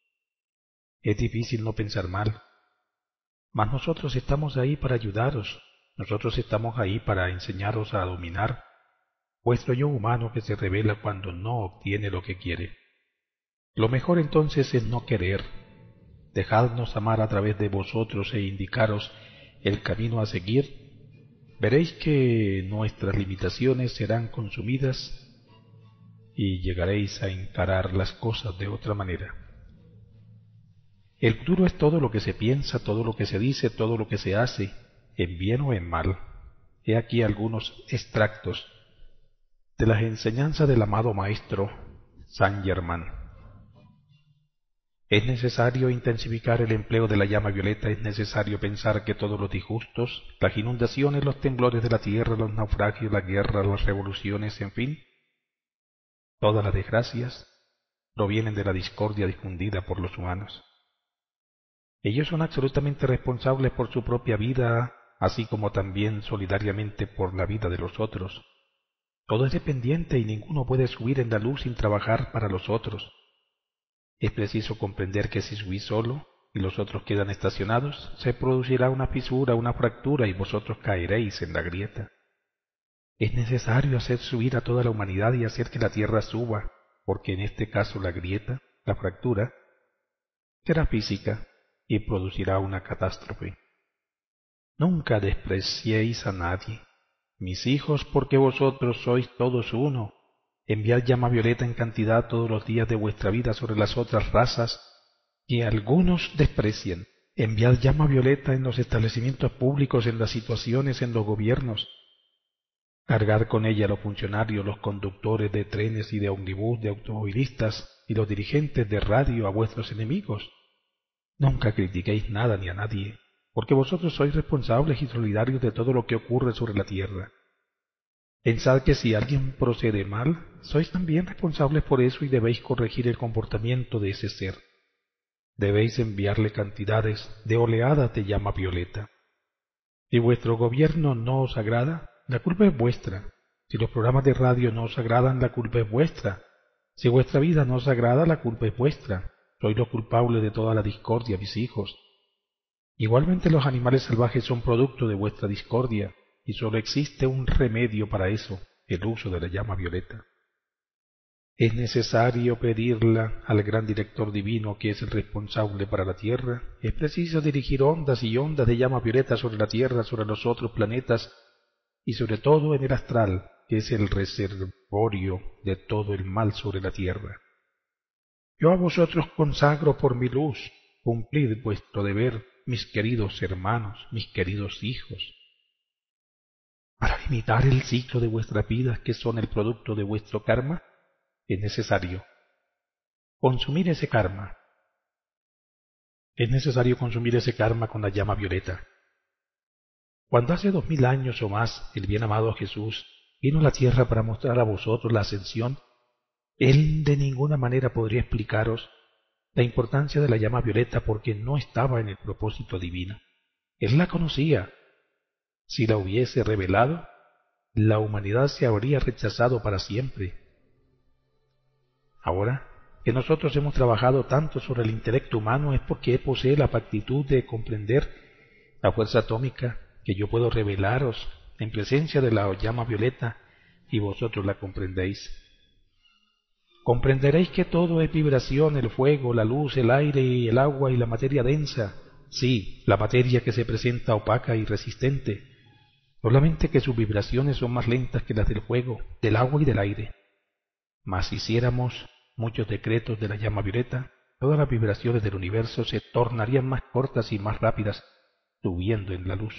Es difícil no pensar mal, mas nosotros estamos ahí para ayudaros, nosotros estamos ahí para enseñaros a dominar vuestro yo humano que se revela cuando no obtiene lo que quiere. Lo mejor entonces es no querer. Dejadnos amar a través de vosotros e indicaros el camino a seguir. Veréis que nuestras limitaciones serán consumidas y llegaréis a encarar las cosas de otra manera. El futuro es todo lo que se piensa, todo lo que se dice, todo lo que se hace, en bien o en mal. He aquí algunos extractos de las enseñanzas del amado Maestro Saint Germain. Es necesario intensificar el empleo de la llama violeta, es necesario pensar que todos los disgustos, las inundaciones, los temblores de la tierra, los naufragios, la guerra, las revoluciones, en fin, todas las desgracias, provienen de la discordia difundida por los humanos. Ellos son absolutamente responsables por su propia vida, así como también solidariamente por la vida de los otros. Todo es dependiente y ninguno puede subir en la luz sin trabajar para los otros. Es preciso comprender que si subís solo y los otros quedan estacionados, se producirá una fisura, una fractura y vosotros caeréis en la grieta. Es necesario hacer subir a toda la humanidad y hacer que la tierra suba, porque en este caso la grieta, la fractura, será física y producirá una catástrofe. Nunca despreciéis a nadie. Mis hijos, porque vosotros sois todos uno. Enviad llama violeta en cantidad todos los días de vuestra vida sobre las otras razas que algunos desprecian. Enviad llama violeta en los establecimientos públicos, en las situaciones, en los gobiernos. Cargad con ella a los funcionarios, los conductores de trenes y de ómnibus, de automovilistas y los dirigentes de radio a vuestros enemigos. Nunca critiquéis nada ni a nadie, porque vosotros sois responsables y solidarios de todo lo que ocurre sobre la tierra. Pensad que si alguien procede mal, sois también responsables por eso y debéis corregir el comportamiento de ese ser. Debéis enviarle cantidades de oleadas de llama violeta. Si vuestro gobierno no os agrada, la culpa es vuestra. Si los programas de radio no os agradan, la culpa es vuestra. Si vuestra vida no os agrada, la culpa es vuestra. Sois los culpables de toda la discordia, mis hijos. Igualmente los animales salvajes son producto de vuestra discordia, y sólo existe un remedio para eso, el uso de la llama violeta. Es necesario pedirla al gran director divino que es el responsable para la tierra. Es preciso dirigir ondas y ondas de llama violeta sobre la tierra, sobre los otros planetas, y sobre todo en el astral, que es el reservorio de todo el mal sobre la tierra. Yo a vosotros consagro por mi luz, cumplid vuestro deber, mis queridos hermanos, mis queridos hijos. Para imitar el ciclo de vuestras vidas, que son el producto de vuestro karma, es necesario consumir ese karma. Es necesario consumir ese karma con la llama violeta. Cuando hace 2000 años o más el bien amado Jesús vino a la tierra para mostrar a vosotros la ascensión, Él de ninguna manera podría explicaros la importancia de la llama violeta porque no estaba en el propósito divino. Él la conocía. Si la hubiese revelado, la humanidad se habría rechazado para siempre. Ahora que nosotros hemos trabajado tanto sobre el intelecto humano es porque Él posee la aptitud de comprender la fuerza atómica que yo puedo revelaros en presencia de la llama violeta y vosotros la comprendéis. Comprenderéis que todo es vibración, el fuego, la luz, el aire y el agua y la materia densa. Sí, la materia que se presenta opaca y resistente, solamente que sus vibraciones son más lentas que las del fuego, del agua y del aire. Mas si hiciéramos muchos decretos de la llama violeta, todas las vibraciones del universo se tornarían más cortas y más rápidas, subiendo en la luz.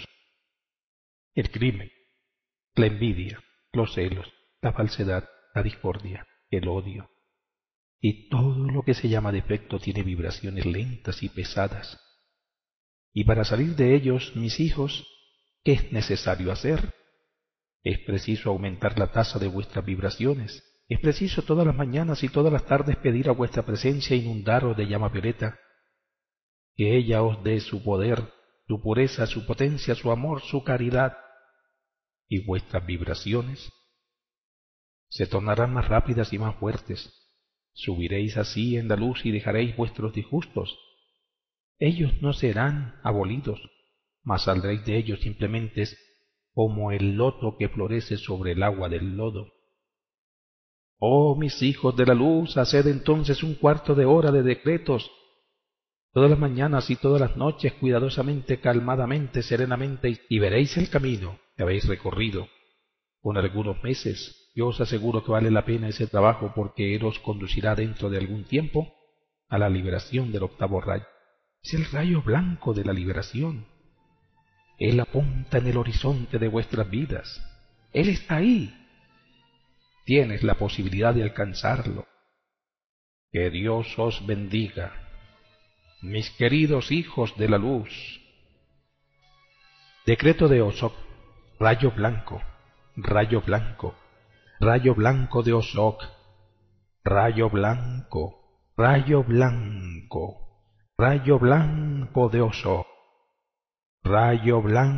El crimen, la envidia, los celos, la falsedad, la discordia, el odio, y todo lo que se llama defecto tiene vibraciones lentas y pesadas. Y para salir de ellos, mis hijos, ¿qué es necesario hacer? Es preciso aumentar la tasa de vuestras vibraciones. Es preciso todas las mañanas y todas las tardes pedir a vuestra presencia inundaros de llama violeta, que ella os dé su poder, su pureza, su potencia, su amor, su caridad, y vuestras vibraciones se tornarán más rápidas y más fuertes. Subiréis así en la luz y dejaréis vuestros disgustos. Ellos no serán abolidos, mas saldréis de ellos simplemente como el loto que florece sobre el agua del lodo. Oh, mis hijos de la luz, haced entonces un cuarto de hora de decretos, todas las mañanas y todas las noches, cuidadosamente, calmadamente, serenamente, y veréis el camino que habéis recorrido. Con algunos meses, yo os aseguro que vale la pena ese trabajo porque Él os conducirá dentro de algún tiempo a la liberación del octavo rayo. Es el rayo blanco de la liberación. Él apunta en el horizonte de vuestras vidas. Él está ahí. Tienes la posibilidad de alcanzarlo. Que Dios os bendiga, mis queridos hijos de la luz. Decreto de Osok, rayo blanco, rayo blanco, rayo blanco de Osok, rayo blanco, rayo blanco, rayo blanco de Osok, rayo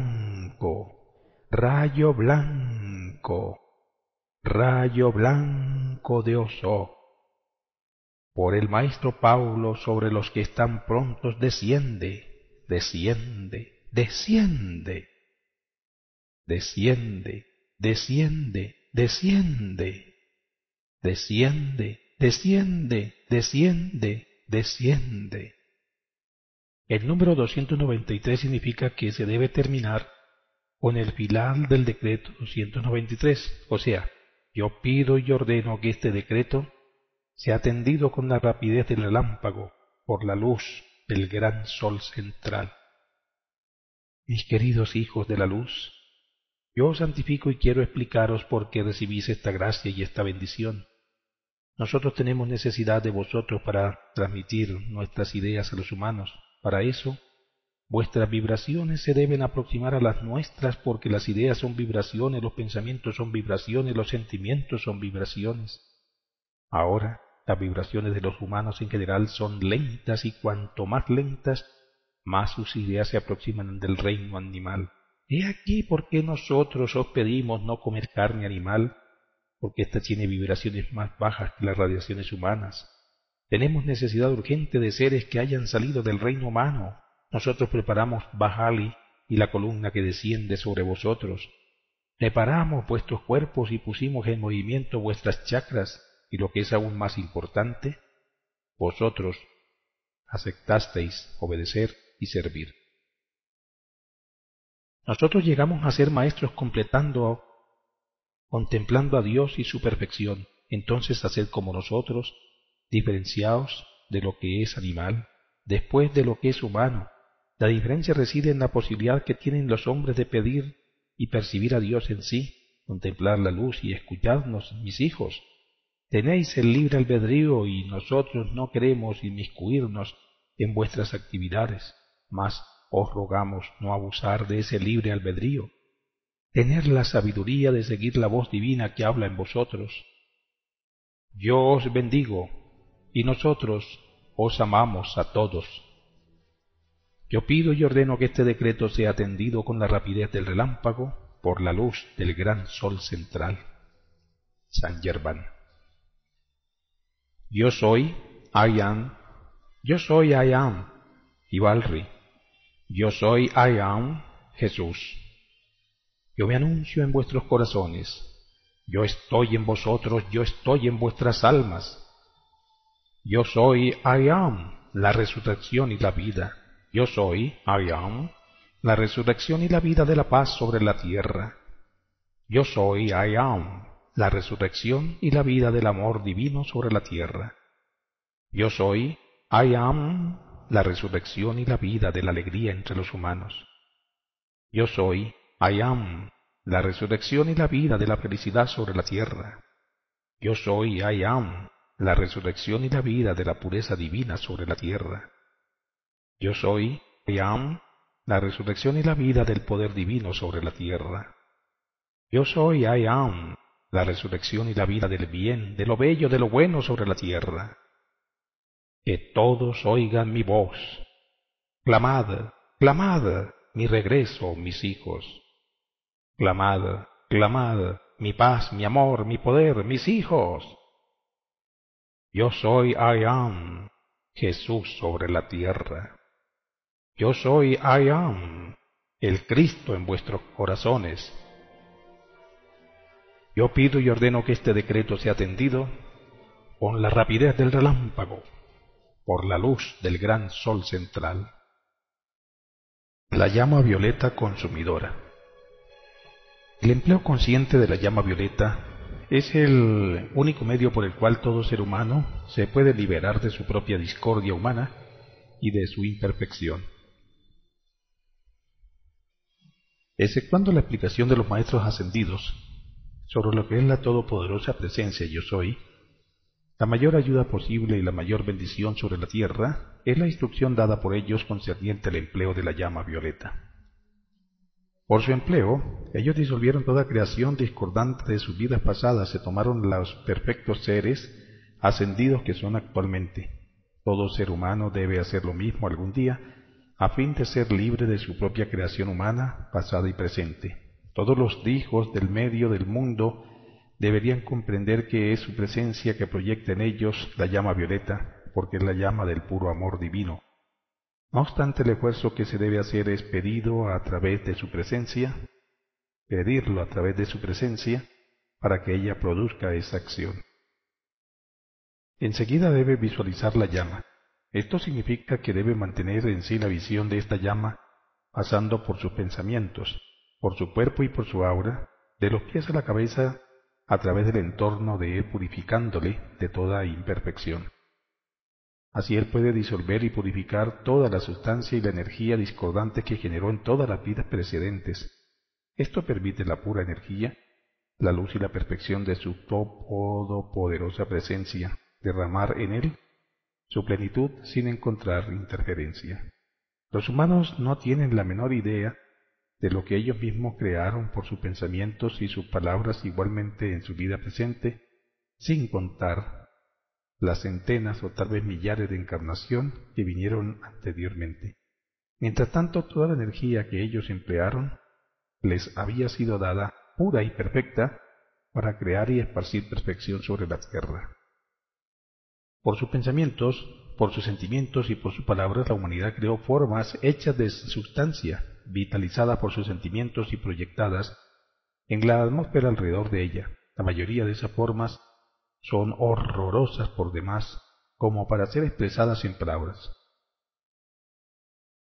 blanco, rayo blanco, rayo blanco de Osok. Por el maestro Paulo sobre los que están prontos desciende, desciende, desciende, desciende, desciende, desciende, desciende, desciende, desciende, desciende. El número 293 significa que se debe terminar con el final del decreto 293, o sea, yo pido y ordeno que este decreto sea atendido con la rapidez del relámpago por la luz del gran sol central. Mis queridos hijos de la luz, yo os santifico y quiero explicaros por qué recibís esta gracia y esta bendición. Nosotros tenemos necesidad de vosotros para transmitir nuestras ideas a los humanos. Para eso, vuestras vibraciones se deben aproximar a las nuestras porque las ideas son vibraciones, los pensamientos son vibraciones, los sentimientos son vibraciones. Ahora, las vibraciones de los humanos en general son lentas y cuanto más lentas, más sus ideas se aproximan del reino animal. He aquí por qué nosotros os pedimos no comer carne animal, porque ésta tiene vibraciones más bajas que las radiaciones humanas. Tenemos necesidad urgente de seres que hayan salido del reino humano. Nosotros preparamos Bajali y la columna que desciende sobre vosotros. Preparamos vuestros cuerpos y pusimos en movimiento vuestras chakras, y lo que es aún más importante, vosotros aceptasteis obedecer y servir. Nosotros llegamos a ser maestros contemplando a Dios y su perfección. Entonces haced como nosotros, diferenciaos de lo que es animal, después de lo que es humano. La diferencia reside en la posibilidad que tienen los hombres de pedir y percibir a Dios en sí, contemplar la luz y escucharnos, mis hijos. Tenéis el libre albedrío y nosotros no queremos inmiscuirnos en vuestras actividades, mas os rogamos no abusar de ese libre albedrío. Tener la sabiduría de seguir la voz divina que habla en vosotros. Yo os bendigo y nosotros os amamos a todos. Yo pido y ordeno que este decreto sea atendido con la rapidez del relámpago por la luz del gran sol central. Saint Germain. Yo soy I am, yo soy I am, Ivalri. Yo soy I am, Jesús. Yo me anuncio en vuestros corazones. Yo estoy en vosotros, yo estoy en vuestras almas. Yo soy I am, la resurrección y la vida. Yo soy I am, la resurrección y la vida de la paz sobre la tierra. Yo soy I am, la resurrección y la vida del amor divino sobre la tierra. Yo soy I am, la resurrección y la vida de la alegría entre los humanos. Yo soy I am, la resurrección y la vida de la felicidad sobre la tierra. Yo soy I am, la resurrección y la vida de la pureza divina sobre la tierra. Yo soy I am, la resurrección y la vida del poder divino sobre la tierra. Yo soy I am, la resurrección y la vida del bien, de lo bello, de lo bueno sobre la tierra. Que todos oigan mi voz. Clamad, clamad, mi regreso, mis hijos. Clamad, clamad, mi paz, mi amor, mi poder, mis hijos. Yo soy I am, Jesús sobre la tierra. Yo soy I am, el Cristo en vuestros corazones. Yo pido y ordeno que este decreto sea atendido con la rapidez del relámpago, por la luz del gran sol central. La llama violeta consumidora. El empleo consciente de la llama violeta es el único medio por el cual todo ser humano se puede liberar de su propia discordia humana y de su imperfección. Exceptuando la explicación de los maestros ascendidos sobre lo que es la todopoderosa presencia Yo Soy, la mayor ayuda posible y la mayor bendición sobre la tierra es la instrucción dada por ellos concerniente al empleo de la llama violeta. Por su empleo, ellos disolvieron toda creación discordante de sus vidas pasadas, se tomaron los perfectos seres ascendidos que son actualmente. Todo ser humano debe hacer lo mismo algún día, a fin de ser libre de su propia creación humana, pasada y presente. Todos los hijos del medio del mundo deberían comprender que es su presencia que proyecta en ellos la llama violeta, porque es la llama del puro amor divino. No obstante, el esfuerzo que se debe hacer es pedirlo a través de su presencia, para que ella produzca esa acción. Enseguida debe visualizar la llama. Esto significa que debe mantener en sí la visión de esta llama, pasando por sus pensamientos, por su cuerpo y por su aura, de los pies a la cabeza, a través del entorno de él, purificándole de toda imperfección. Así él puede disolver y purificar toda la sustancia y la energía discordante que generó en todas las vidas precedentes. Esto permite la pura energía, la luz y la perfección de su todopoderosa presencia, derramar en él su plenitud sin encontrar interferencia. Los humanos no tienen la menor idea de lo que ellos mismos crearon por sus pensamientos y sus palabras igualmente en su vida presente, sin contar las centenas o tal vez millares de encarnación que vinieron anteriormente. Mientras tanto, toda la energía que ellos emplearon les había sido dada pura y perfecta para crear y esparcir perfección sobre la tierra. Por sus pensamientos, por sus sentimientos y por sus palabras, la humanidad creó formas hechas de sustancia, vitalizadas por sus sentimientos y proyectadas en la atmósfera alrededor de ella. La mayoría de esas formas son horrorosas por demás, como para ser expresadas en palabras.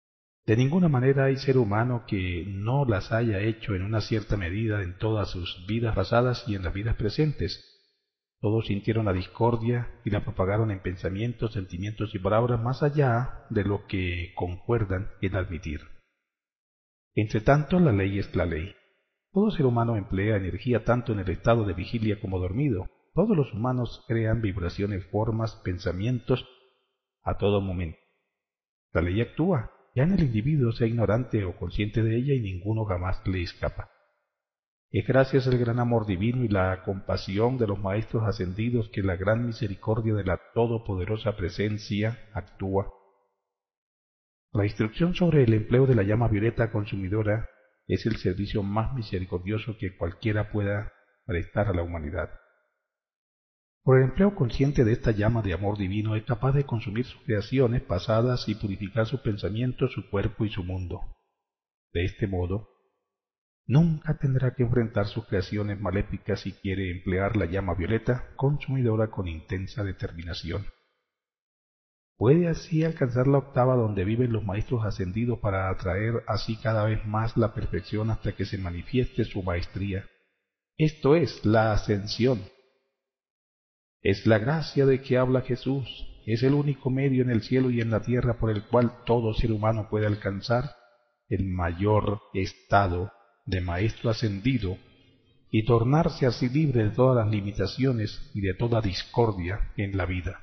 De ninguna manera hay ser humano que no las haya hecho en una cierta medida en todas sus vidas pasadas y en las vidas presentes. Todos sintieron la discordia y la propagaron en pensamientos, sentimientos y palabras más allá de lo que concuerdan en admitir. Entre tanto, la ley es la ley. Todo ser humano emplea energía tanto en el estado de vigilia como dormido. Todos los humanos crean vibraciones, formas, pensamientos a todo momento. La ley actúa, ya en el individuo sea ignorante o consciente de ella, y ninguno jamás le escapa. Es gracias al gran amor divino y la compasión de los maestros ascendidos que la gran misericordia de la todopoderosa presencia actúa. La instrucción sobre el empleo de la llama violeta consumidora es el servicio más misericordioso que cualquiera pueda prestar a la humanidad. Por el empleo consciente de esta llama de amor divino es capaz de consumir sus creaciones pasadas y purificar sus pensamientos, su cuerpo y su mundo. De este modo, nunca tendrá que enfrentar sus creaciones maléficas si quiere emplear la llama violeta consumidora con intensa determinación. Puede así alcanzar la octava donde viven los maestros ascendidos para atraer así cada vez más la perfección hasta que se manifieste su maestría. Esto es la ascensión. Es la gracia de que habla Jesús. Es el único medio en el cielo y en la tierra por el cual todo ser humano puede alcanzar el mayor estado de maestro ascendido y tornarse así libre de todas las limitaciones y de toda discordia en la vida.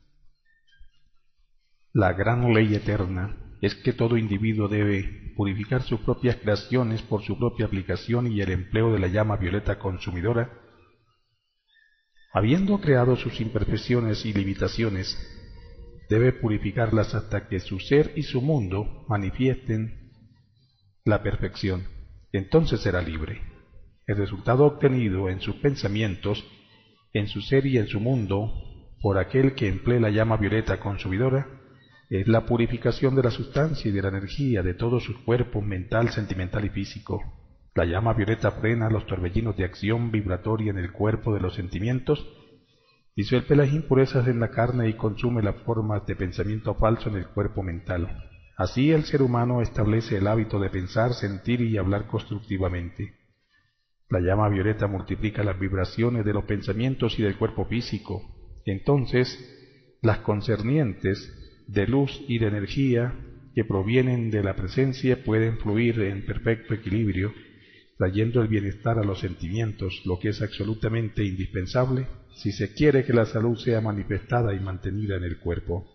La gran ley eterna es que todo individuo debe purificar sus propias creaciones por su propia aplicación y el empleo de la llama violeta consumidora. Habiendo creado sus imperfecciones y limitaciones, debe purificarlas hasta que su ser y su mundo manifiesten la perfección. Entonces será libre. El resultado obtenido en sus pensamientos, en su ser y en su mundo, por aquel que emplee la llama violeta consumidora, es la purificación de la sustancia y de la energía de todos sus cuerpos mental, sentimental y físico. La llama violeta frena los torbellinos de acción vibratoria en el cuerpo de los sentimientos, disuelve las impurezas en la carne y consume las formas de pensamiento falso en el cuerpo mental. Así el ser humano establece el hábito de pensar, sentir y hablar constructivamente. La llama violeta multiplica las vibraciones de los pensamientos y del cuerpo físico. Entonces, las concernientes de luz y de energía que provienen de la presencia pueden fluir en perfecto equilibrio, trayendo el bienestar a los sentimientos, lo que es absolutamente indispensable si se quiere que la salud sea manifestada y mantenida en el cuerpo.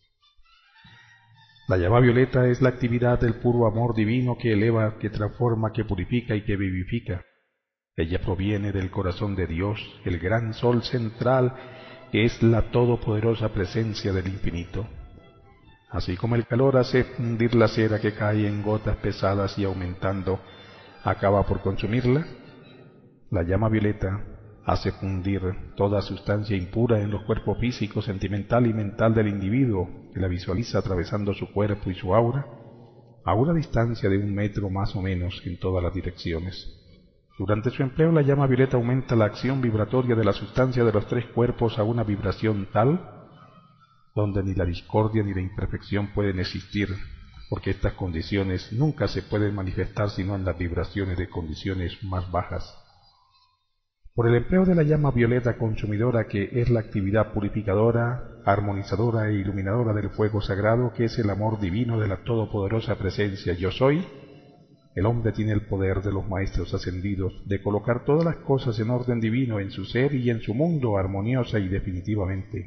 La llama violeta es la actividad del puro amor divino que eleva, que transforma, que purifica y que vivifica. Ella proviene del corazón de Dios, el gran sol central, que es la todopoderosa presencia del infinito. Así como el calor hace fundir la cera que cae en gotas pesadas y aumentando acaba por consumirla, la llama violeta hace fundir toda sustancia impura en los cuerpos físico, sentimental y mental del individuo, que la visualiza atravesando su cuerpo y su aura, a una distancia de 1 metro más o menos en todas las direcciones. Durante su empleo, la llama violeta aumenta la acción vibratoria de la sustancia de los 3 cuerpos a una vibración tal donde ni la discordia ni la imperfección pueden existir, porque estas condiciones nunca se pueden manifestar sino en las vibraciones de condiciones más bajas. Por el empleo de la llama violeta consumidora, que es la actividad purificadora, armonizadora e iluminadora del fuego sagrado, que es el amor divino de la todopoderosa presencia Yo Soy, el hombre tiene el poder de los maestros ascendidos de colocar todas las cosas en orden divino en su ser y en su mundo armoniosa y definitivamente.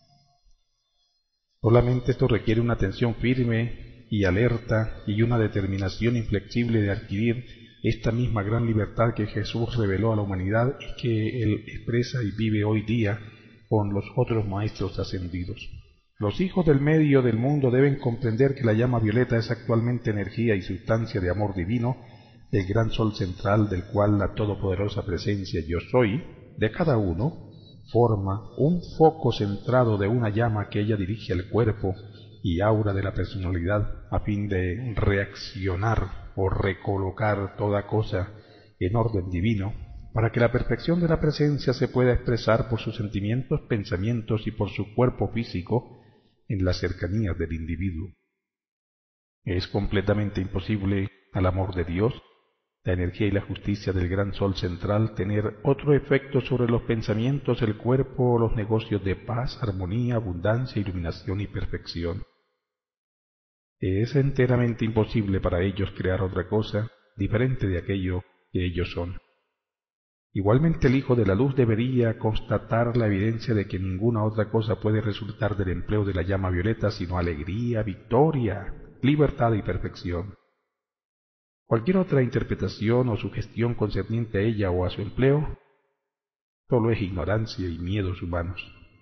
Solamente esto requiere una atención firme y alerta y una determinación inflexible de adquirir esta misma gran libertad que Jesús reveló a la humanidad y que Él expresa y vive hoy día con los otros maestros ascendidos. Los hijos del medio del mundo deben comprender que la llama violeta es actualmente energía y sustancia de amor divino del gran sol central del cual la todopoderosa presencia Yo Soy de cada uno forma un foco centrado de una llama que ella dirige al cuerpo y aura de la personalidad a fin de reaccionar o recolocar toda cosa en orden divino para que la perfección de la presencia se pueda expresar por sus sentimientos, pensamientos y por su cuerpo físico en las cercanías del individuo. Es completamente imposible al amor de Dios, la energía y la justicia del gran sol central, tener otro efecto sobre los pensamientos, el cuerpo o los negocios de paz, armonía, abundancia, iluminación y perfección. Es enteramente imposible para ellos crear otra cosa diferente de aquello que ellos son. Igualmente el Hijo de la Luz debería constatar la evidencia de que ninguna otra cosa puede resultar del empleo de la llama violeta sino alegría, victoria, libertad y perfección. Cualquier otra interpretación o sugestión concerniente a ella o a su empleo solo es ignorancia y miedos humanos.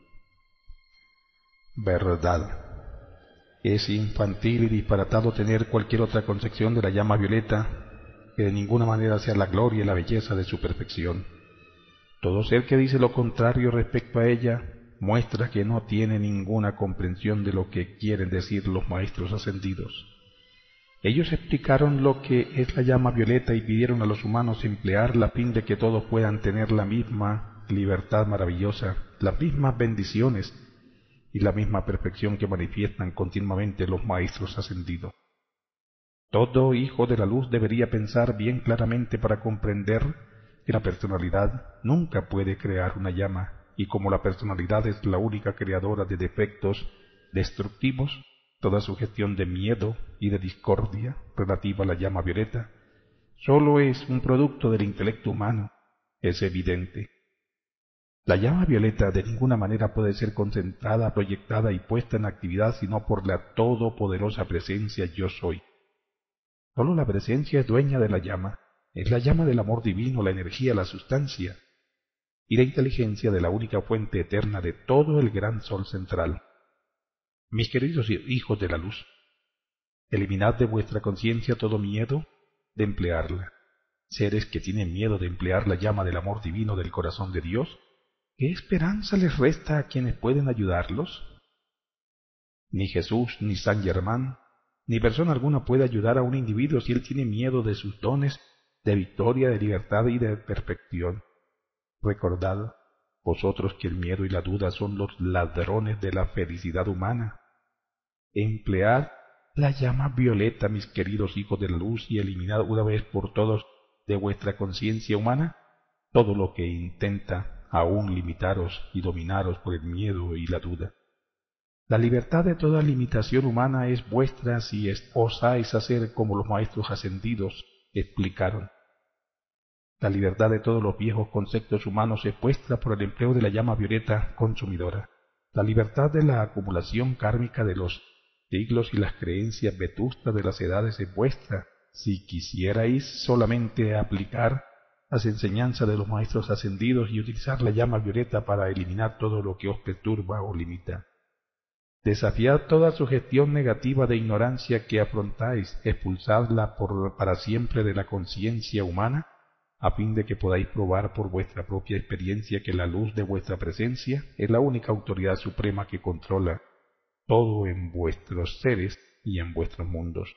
Verdad. Es infantil y disparatado tener cualquier otra concepción de la llama violeta que de ninguna manera sea la gloria y la belleza de su perfección. Todo ser que dice lo contrario respecto a ella muestra que no tiene ninguna comprensión de lo que quieren decir los maestros ascendidos. Ellos explicaron lo que es la llama violeta y pidieron a los humanos emplearla a fin de que todos puedan tener la misma libertad maravillosa, las mismas bendiciones y la misma perfección que manifiestan continuamente los maestros ascendidos. Todo hijo de la luz debería pensar bien claramente para comprender que la personalidad nunca puede crear una llama, y como la personalidad es la única creadora de defectos destructivos, toda sugestión de miedo y de discordia relativa a la llama violeta sólo es un producto del intelecto humano, es evidente. La llama violeta de ninguna manera puede ser concentrada, proyectada y puesta en actividad sino por la todopoderosa presencia Yo Soy. Solo la presencia es dueña de la llama, es la llama del amor divino, la energía, la sustancia y la inteligencia de la única fuente eterna de todo el gran sol central. Mis queridos hijos de la luz, eliminad de vuestra conciencia todo miedo de emplearla. Seres que tienen miedo de emplear la llama del amor divino del corazón de Dios, ¿qué esperanza les resta a quienes pueden ayudarlos? Ni Jesús, ni San Germán, ni persona alguna puede ayudar a un individuo si él tiene miedo de sus dones de victoria, de libertad y de perfección. Recordad, vosotros, que el miedo y la duda son los ladrones de la felicidad humana. Emplead la llama violeta, mis queridos hijos de la luz, y eliminad una vez por todas de vuestra conciencia humana todo lo que intenta aún limitaros y dominaros por el miedo y la duda. La libertad de toda limitación humana es vuestra si osáis hacer como los maestros ascendidos explicaron. La libertad de todos los viejos conceptos humanos es vuestra por el empleo de la llama violeta consumidora. La libertad de la acumulación kármica de los siglos y las creencias vetustas de las edades es vuestra si quisierais solamente aplicar las enseñanzas de los maestros ascendidos y utilizar la llama violeta para eliminar todo lo que os perturba o limita. Desafiad toda sugestión negativa de ignorancia que afrontáis, expulsadla para siempre de la conciencia humana, a fin de que podáis probar por vuestra propia experiencia que la luz de vuestra presencia es la única autoridad suprema que controla todo en vuestros seres y en vuestros mundos.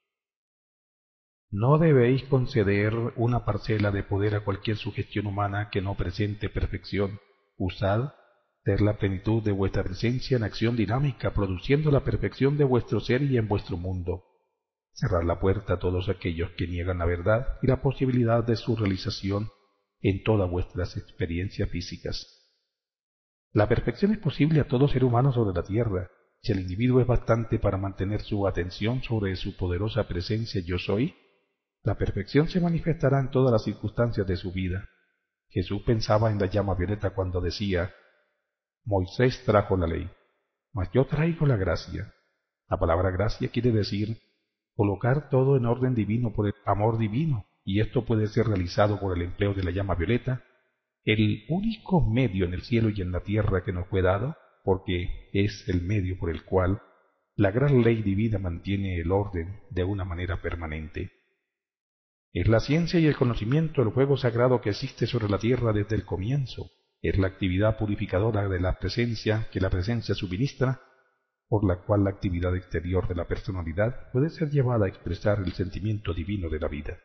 No debéis conceder una parcela de poder a cualquier sugestión humana que no presente perfección. Usad ser la plenitud de vuestra presencia en acción dinámica, produciendo la perfección de vuestro ser y en vuestro mundo. Cerrad la puerta a todos aquellos que niegan la verdad y la posibilidad de su realización en todas vuestras experiencias físicas. La perfección es posible a todo ser humano sobre la tierra, si el individuo es bastante para mantener su atención sobre su poderosa presencia Yo Soy. La perfección se manifestará en todas las circunstancias de su vida. Jesús pensaba en la llama violeta cuando decía: Moisés trajo la ley, mas yo traigo la gracia. La palabra gracia quiere decir colocar todo en orden divino por el amor divino, y esto puede ser realizado por el empleo de la llama violeta, el único medio en el cielo y en la tierra que nos fue dado, porque es el medio por el cual la gran ley divina mantiene el orden de una manera permanente. Es la ciencia y el conocimiento el fuego sagrado que existe sobre la tierra desde el comienzo. Es la actividad purificadora de la presencia que la presencia suministra, por la cual la actividad exterior de la personalidad puede ser llevada a expresar el sentimiento divino de la vida.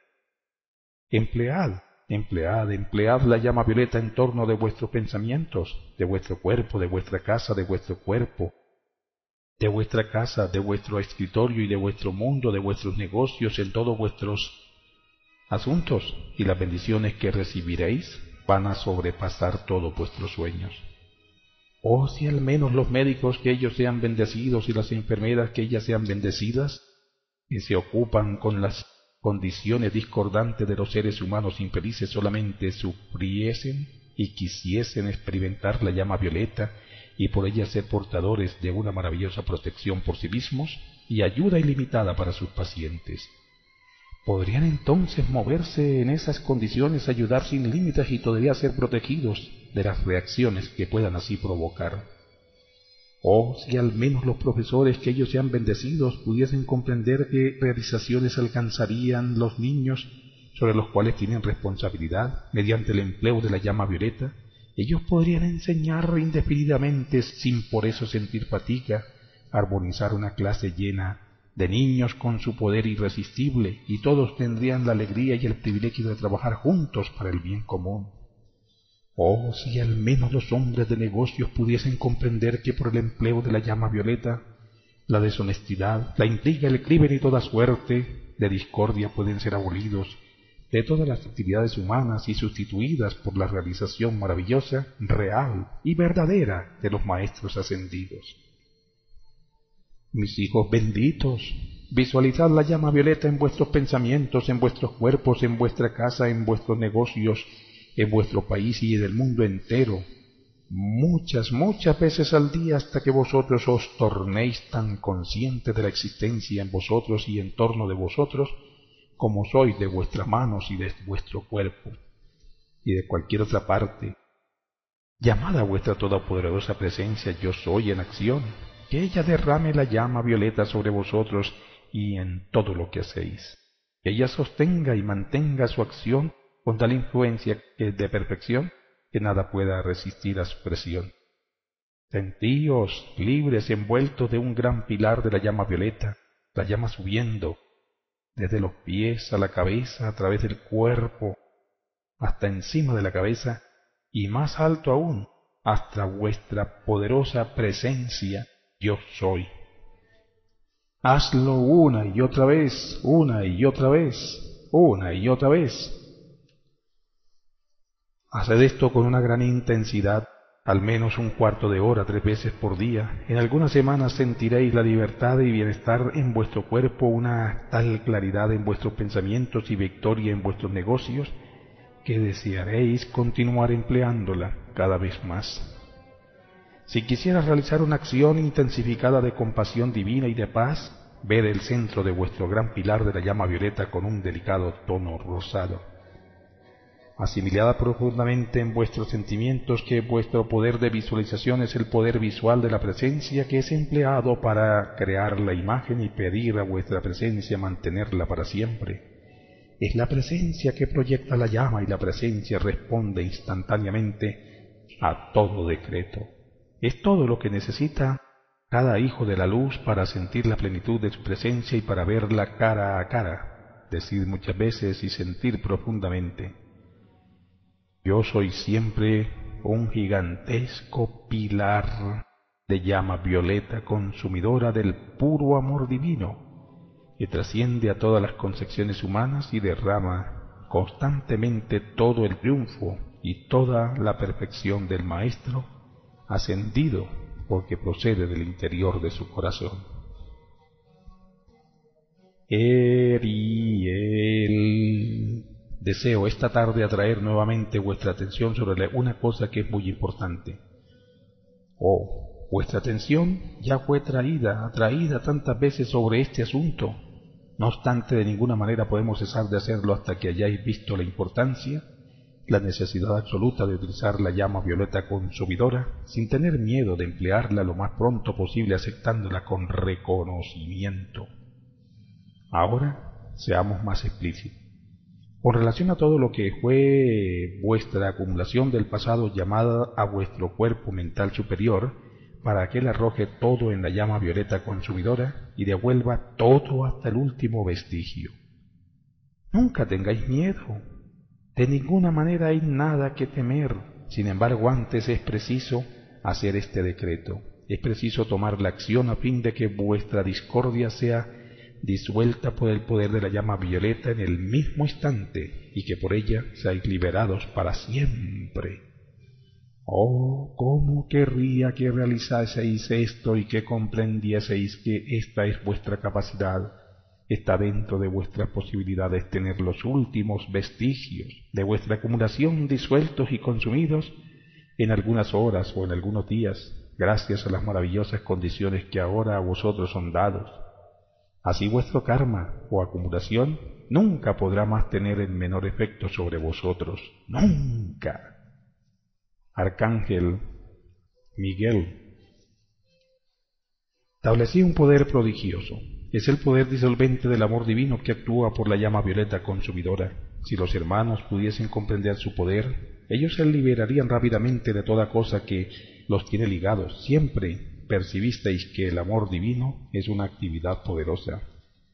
Emplead la llama violeta en torno de vuestros pensamientos, de vuestro cuerpo, de vuestra casa, de vuestro cuerpo, de vuestra casa, de vuestro escritorio y de vuestro mundo, de vuestros negocios, en todos vuestros asuntos, y las bendiciones que recibiréis van a sobrepasar todos vuestros sueños. Oh, si al menos los médicos que ellos sean bendecidos y las enfermeras que ellas sean bendecidas, que se ocupan con las condiciones discordantes de los seres humanos infelices solamente sufriesen y quisiesen experimentar la llama violeta y por ella ser portadores de una maravillosa protección por sí mismos y ayuda ilimitada para sus pacientes. ¿Podrían entonces moverse en esas condiciones, ayudar sin límites y todavía ser protegidos de las reacciones que puedan así provocar? Oh, si al menos los profesores que ellos sean bendecidos pudiesen comprender qué realizaciones alcanzarían los niños sobre los cuales tienen responsabilidad mediante el empleo de la llama violeta, ellos podrían enseñar indefinidamente sin por eso sentir fatiga, armonizar una clase llena de niños con su poder irresistible, y todos tendrían la alegría y el privilegio de trabajar juntos para el bien común. Oh, si al menos los hombres de negocios pudiesen comprender que por el empleo de la llama violeta, la deshonestidad, la intriga, el crimen y toda suerte de discordia pueden ser abolidos de todas las actividades humanas y sustituidas por la realización maravillosa, real y verdadera de los maestros ascendidos. Mis hijos benditos, visualizad la llama violeta en vuestros pensamientos, en vuestros cuerpos, en vuestra casa, en vuestros negocios, en vuestro país y en el mundo entero, muchas veces al día hasta que vosotros os tornéis tan conscientes de la existencia en vosotros y en torno de vosotros como sois de vuestras manos y de vuestro cuerpo y de cualquier otra parte. Llamad a vuestra todopoderosa presencia yo soy en acción, que ella derrame la llama violeta sobre vosotros y en todo lo que hacéis, que ella sostenga y mantenga su acción con tal influencia de perfección que nada pueda resistir a su presión. Sentíos libres envueltos de un gran pilar de la llama violeta, la llama subiendo desde los pies a la cabeza, a través del cuerpo, hasta encima de la cabeza, y más alto aún, hasta vuestra poderosa presencia, yo soy. Hazlo una y otra vez, una y otra vez, una y otra vez. Haced esto con una gran intensidad, al menos un cuarto de hora, 3 veces por día. En algunas semanas sentiréis la libertad y bienestar en vuestro cuerpo, una tal claridad en vuestros pensamientos y victoria en vuestros negocios, que desearéis continuar empleándola cada vez más. Si quisieras realizar una acción intensificada de compasión divina y de paz, ved el centro de vuestro gran pilar de la llama violeta con un delicado tono rosado. Asimilad profundamente en vuestros sentimientos que vuestro poder de visualización es el poder visual de la presencia que es empleado para crear la imagen y pedir a vuestra presencia mantenerla para siempre. Es la presencia que proyecta la llama y la presencia responde instantáneamente a todo decreto. Es todo lo que necesita cada hijo de la luz para sentir la plenitud de su presencia y para verla cara a cara, decir muchas veces y sentir profundamente. Yo soy siempre un gigantesco pilar de llama violeta consumidora del puro amor divino, que trasciende a todas las concepciones humanas y derrama constantemente todo el triunfo y toda la perfección del Maestro ascendido, porque procede del interior de su corazón. Eriel. Deseo esta tarde atraer nuevamente vuestra atención sobre una cosa que es muy importante. Oh, vuestra atención ya fue atraída tantas veces sobre este asunto. No obstante, de ninguna manera podemos cesar de hacerlo hasta que hayáis visto la importancia, la necesidad absoluta de utilizar la llama violeta consumidora, sin tener miedo de emplearla lo más pronto posible, aceptándola con reconocimiento. Ahora, seamos más explícitos. Con relación a todo lo que fue vuestra acumulación del pasado, llamada a vuestro cuerpo mental superior, para que él arroje todo en la llama violeta consumidora y devuelva todo hasta el último vestigio. Nunca tengáis miedo. De ninguna manera hay nada que temer. Sin embargo, antes es preciso hacer este decreto. es preciso tomar la acción a fin de que vuestra discordia sea disuelta por el poder de la llama violeta en el mismo instante y que por ella seáis liberados para siempre. Oh, cómo querría que realizaseis esto y que comprendieseis que esta es vuestra capacidad. Está dentro de vuestras posibilidades tener los últimos vestigios de vuestra acumulación disueltos y consumidos en algunas horas o en algunos días, gracias a las maravillosas condiciones que ahora a vosotros son dados. Así vuestro karma o acumulación nunca podrá más tener el menor efecto sobre vosotros. ¡Nunca! Arcángel Miguel. Establecí un poder prodigioso. Es el poder disolvente del amor divino que actúa por la llama violeta consumidora. Si los hermanos pudiesen comprender su poder, ellos se liberarían rápidamente de toda cosa que los tiene ligados. Siempre percibisteis que el amor divino es una actividad poderosa.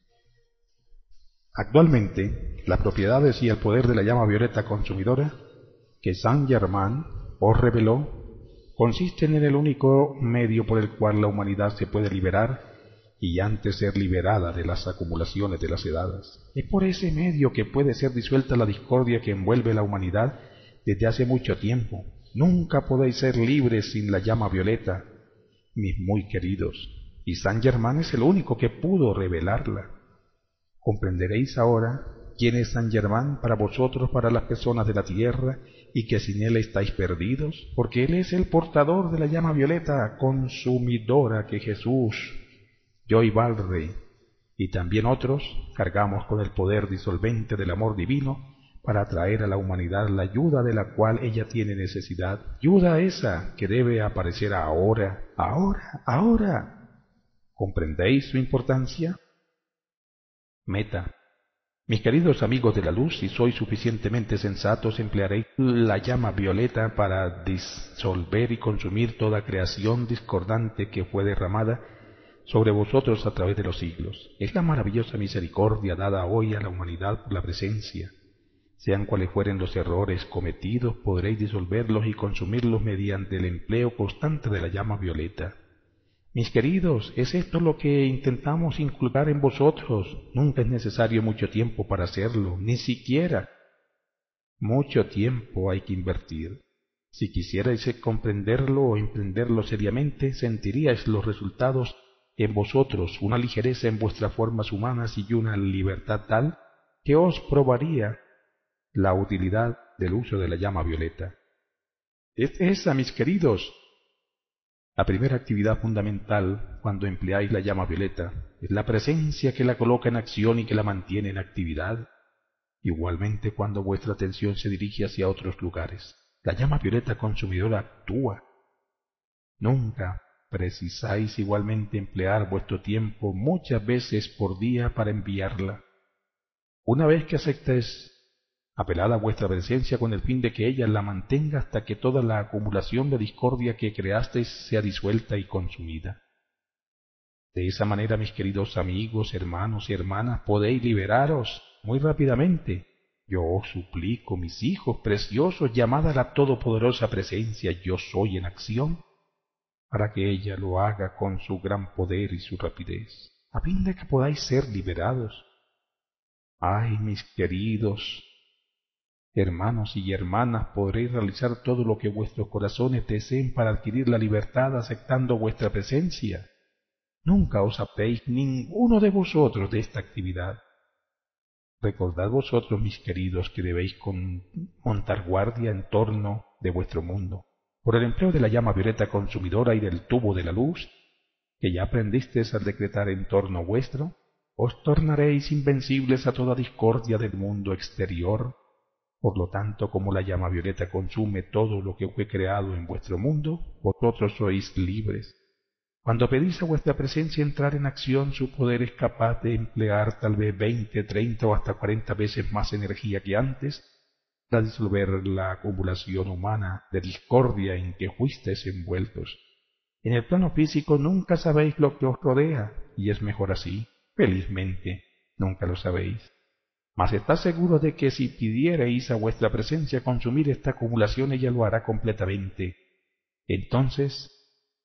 Actualmente, las propiedades y el poder de la llama violeta consumidora que Saint Germain os reveló consisten en el único medio por el cual la humanidad se puede liberar y antes ser liberada de las acumulaciones de las edades. Es por ese medio que puede ser disuelta la discordia que envuelve la humanidad desde hace mucho tiempo. Nunca podéis ser libres sin la llama violeta, mis muy queridos, y Saint Germain es el único que pudo revelarla. Comprenderéis ahora quién es Saint Germain para vosotros, para las personas de la tierra, y que sin él estáis perdidos, porque él es el portador de la llama violeta consumidora que Jesús, yo y Valrey, y también otros, cargamos con el poder disolvente del amor divino para traer a la humanidad la ayuda de la cual ella tiene necesidad, ayuda esa que debe aparecer ahora, ahora. ¿Comprendéis su importancia? Meta. Mis queridos amigos de la luz, si sois suficientemente sensatos, emplearéis la llama violeta para disolver y consumir toda creación discordante que fue derramada sobre vosotros a través de los siglos. Es la maravillosa misericordia dada hoy a la humanidad por la presencia. Sean cuales fueren los errores cometidos, podréis disolverlos y consumirlos mediante el empleo constante de la llama violeta. Mis queridos, es esto lo que intentamos inculcar en vosotros. Nunca es necesario mucho tiempo para hacerlo, ni siquiera mucho tiempo hay que invertir. Si quisierais comprenderlo o emprenderlo seriamente, sentiríais los resultados en vosotros, una ligereza en vuestras formas humanas y una libertad tal que os probaría la utilidad del uso de la llama violeta. Es esa, mis queridos, la primera actividad fundamental cuando empleáis la llama violeta. Es la presencia que la coloca en acción y que la mantiene en actividad. Igualmente cuando vuestra atención se dirige hacia otros lugares, la llama violeta consumidora actúa. Nunca precisáis igualmente emplear vuestro tiempo muchas veces por día para enviarla. Una vez que aceptéis, apelad a vuestra presencia con el fin de que ella la mantenga hasta que toda la acumulación de discordia que creasteis sea disuelta y consumida. De esa manera, mis queridos amigos, hermanos y hermanas, podéis liberaros muy rápidamente. Yo os suplico, mis hijos preciosos, llamad a la todopoderosa presencia Yo Soy en acción, para que ella lo haga con su gran poder y su rapidez, a fin de que podáis ser liberados. Ay, mis queridos hermanos y hermanas, podréis realizar todo lo que vuestros corazones deseen para adquirir la libertad aceptando vuestra presencia. Nunca os apartéis ninguno de vosotros de esta actividad. Recordad vosotros, mis queridos, que debéis montar guardia en torno de vuestro mundo, por el empleo de la llama violeta consumidora y del tubo de la luz, que ya aprendisteis al decretar en torno vuestro, os tornaréis invencibles a toda discordia del mundo exterior. Por lo tanto, como la llama violeta consume todo lo que fue creado en vuestro mundo, vosotros sois libres. Cuando pedís a vuestra presencia entrar en acción, su poder es capaz de emplear tal vez 20, 30 o hasta 40 veces más energía que antes para disolver la acumulación humana de discordia en que fuisteis envueltos. En el plano físico nunca sabéis lo que os rodea, y es mejor así. Felizmente, nunca lo sabéis. Mas estad seguros de que si pidiereis a vuestra presencia consumir esta acumulación, ella lo hará completamente. Entonces,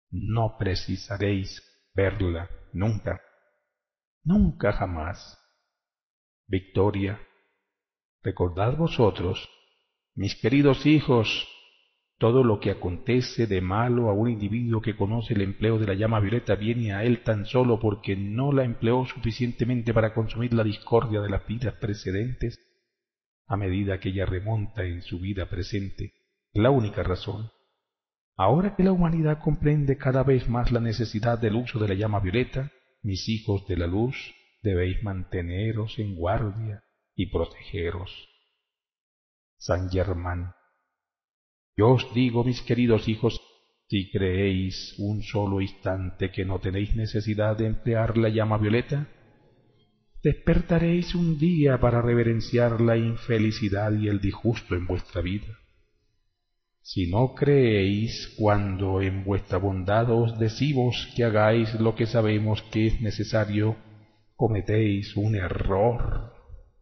no precisaréis verla nunca, nunca jamás. Victoria, recordad vosotros, mis queridos hijos, todo lo que acontece de malo a un individuo que conoce el empleo de la llama violeta viene a él tan solo porque no la empleó suficientemente para consumir la discordia de las vidas precedentes, a medida que ella remonta en su vida presente. La única razón. Ahora que la humanidad comprende cada vez más la necesidad del uso de la llama violeta, mis hijos de la luz, debéis manteneros en guardia y protegeros. San Germán. Yo os digo, mis queridos hijos, si creéis un solo instante que no tenéis necesidad de emplear la llama violeta, despertaréis un día para reverenciar la infelicidad y el disgusto en vuestra vida. Si no creéis cuando en vuestra bondad os decimos que hagáis lo que sabemos que es necesario, cometéis un error.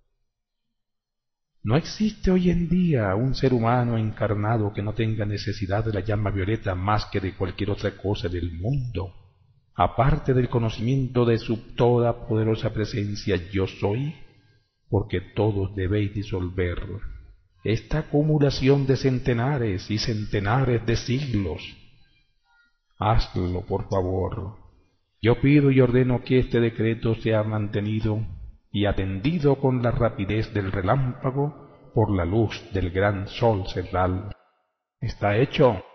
No existe hoy en día un ser humano encarnado que no tenga necesidad de la llama violeta más que de cualquier otra cosa del mundo, aparte del conocimiento de su toda poderosa presencia yo soy, porque todos debéis disolver esta acumulación de centenares y centenares de siglos. Hazlo, por favor. Yo pido y ordeno que este decreto sea mantenido y atendido con la rapidez del relámpago por la luz del gran sol central. Está hecho.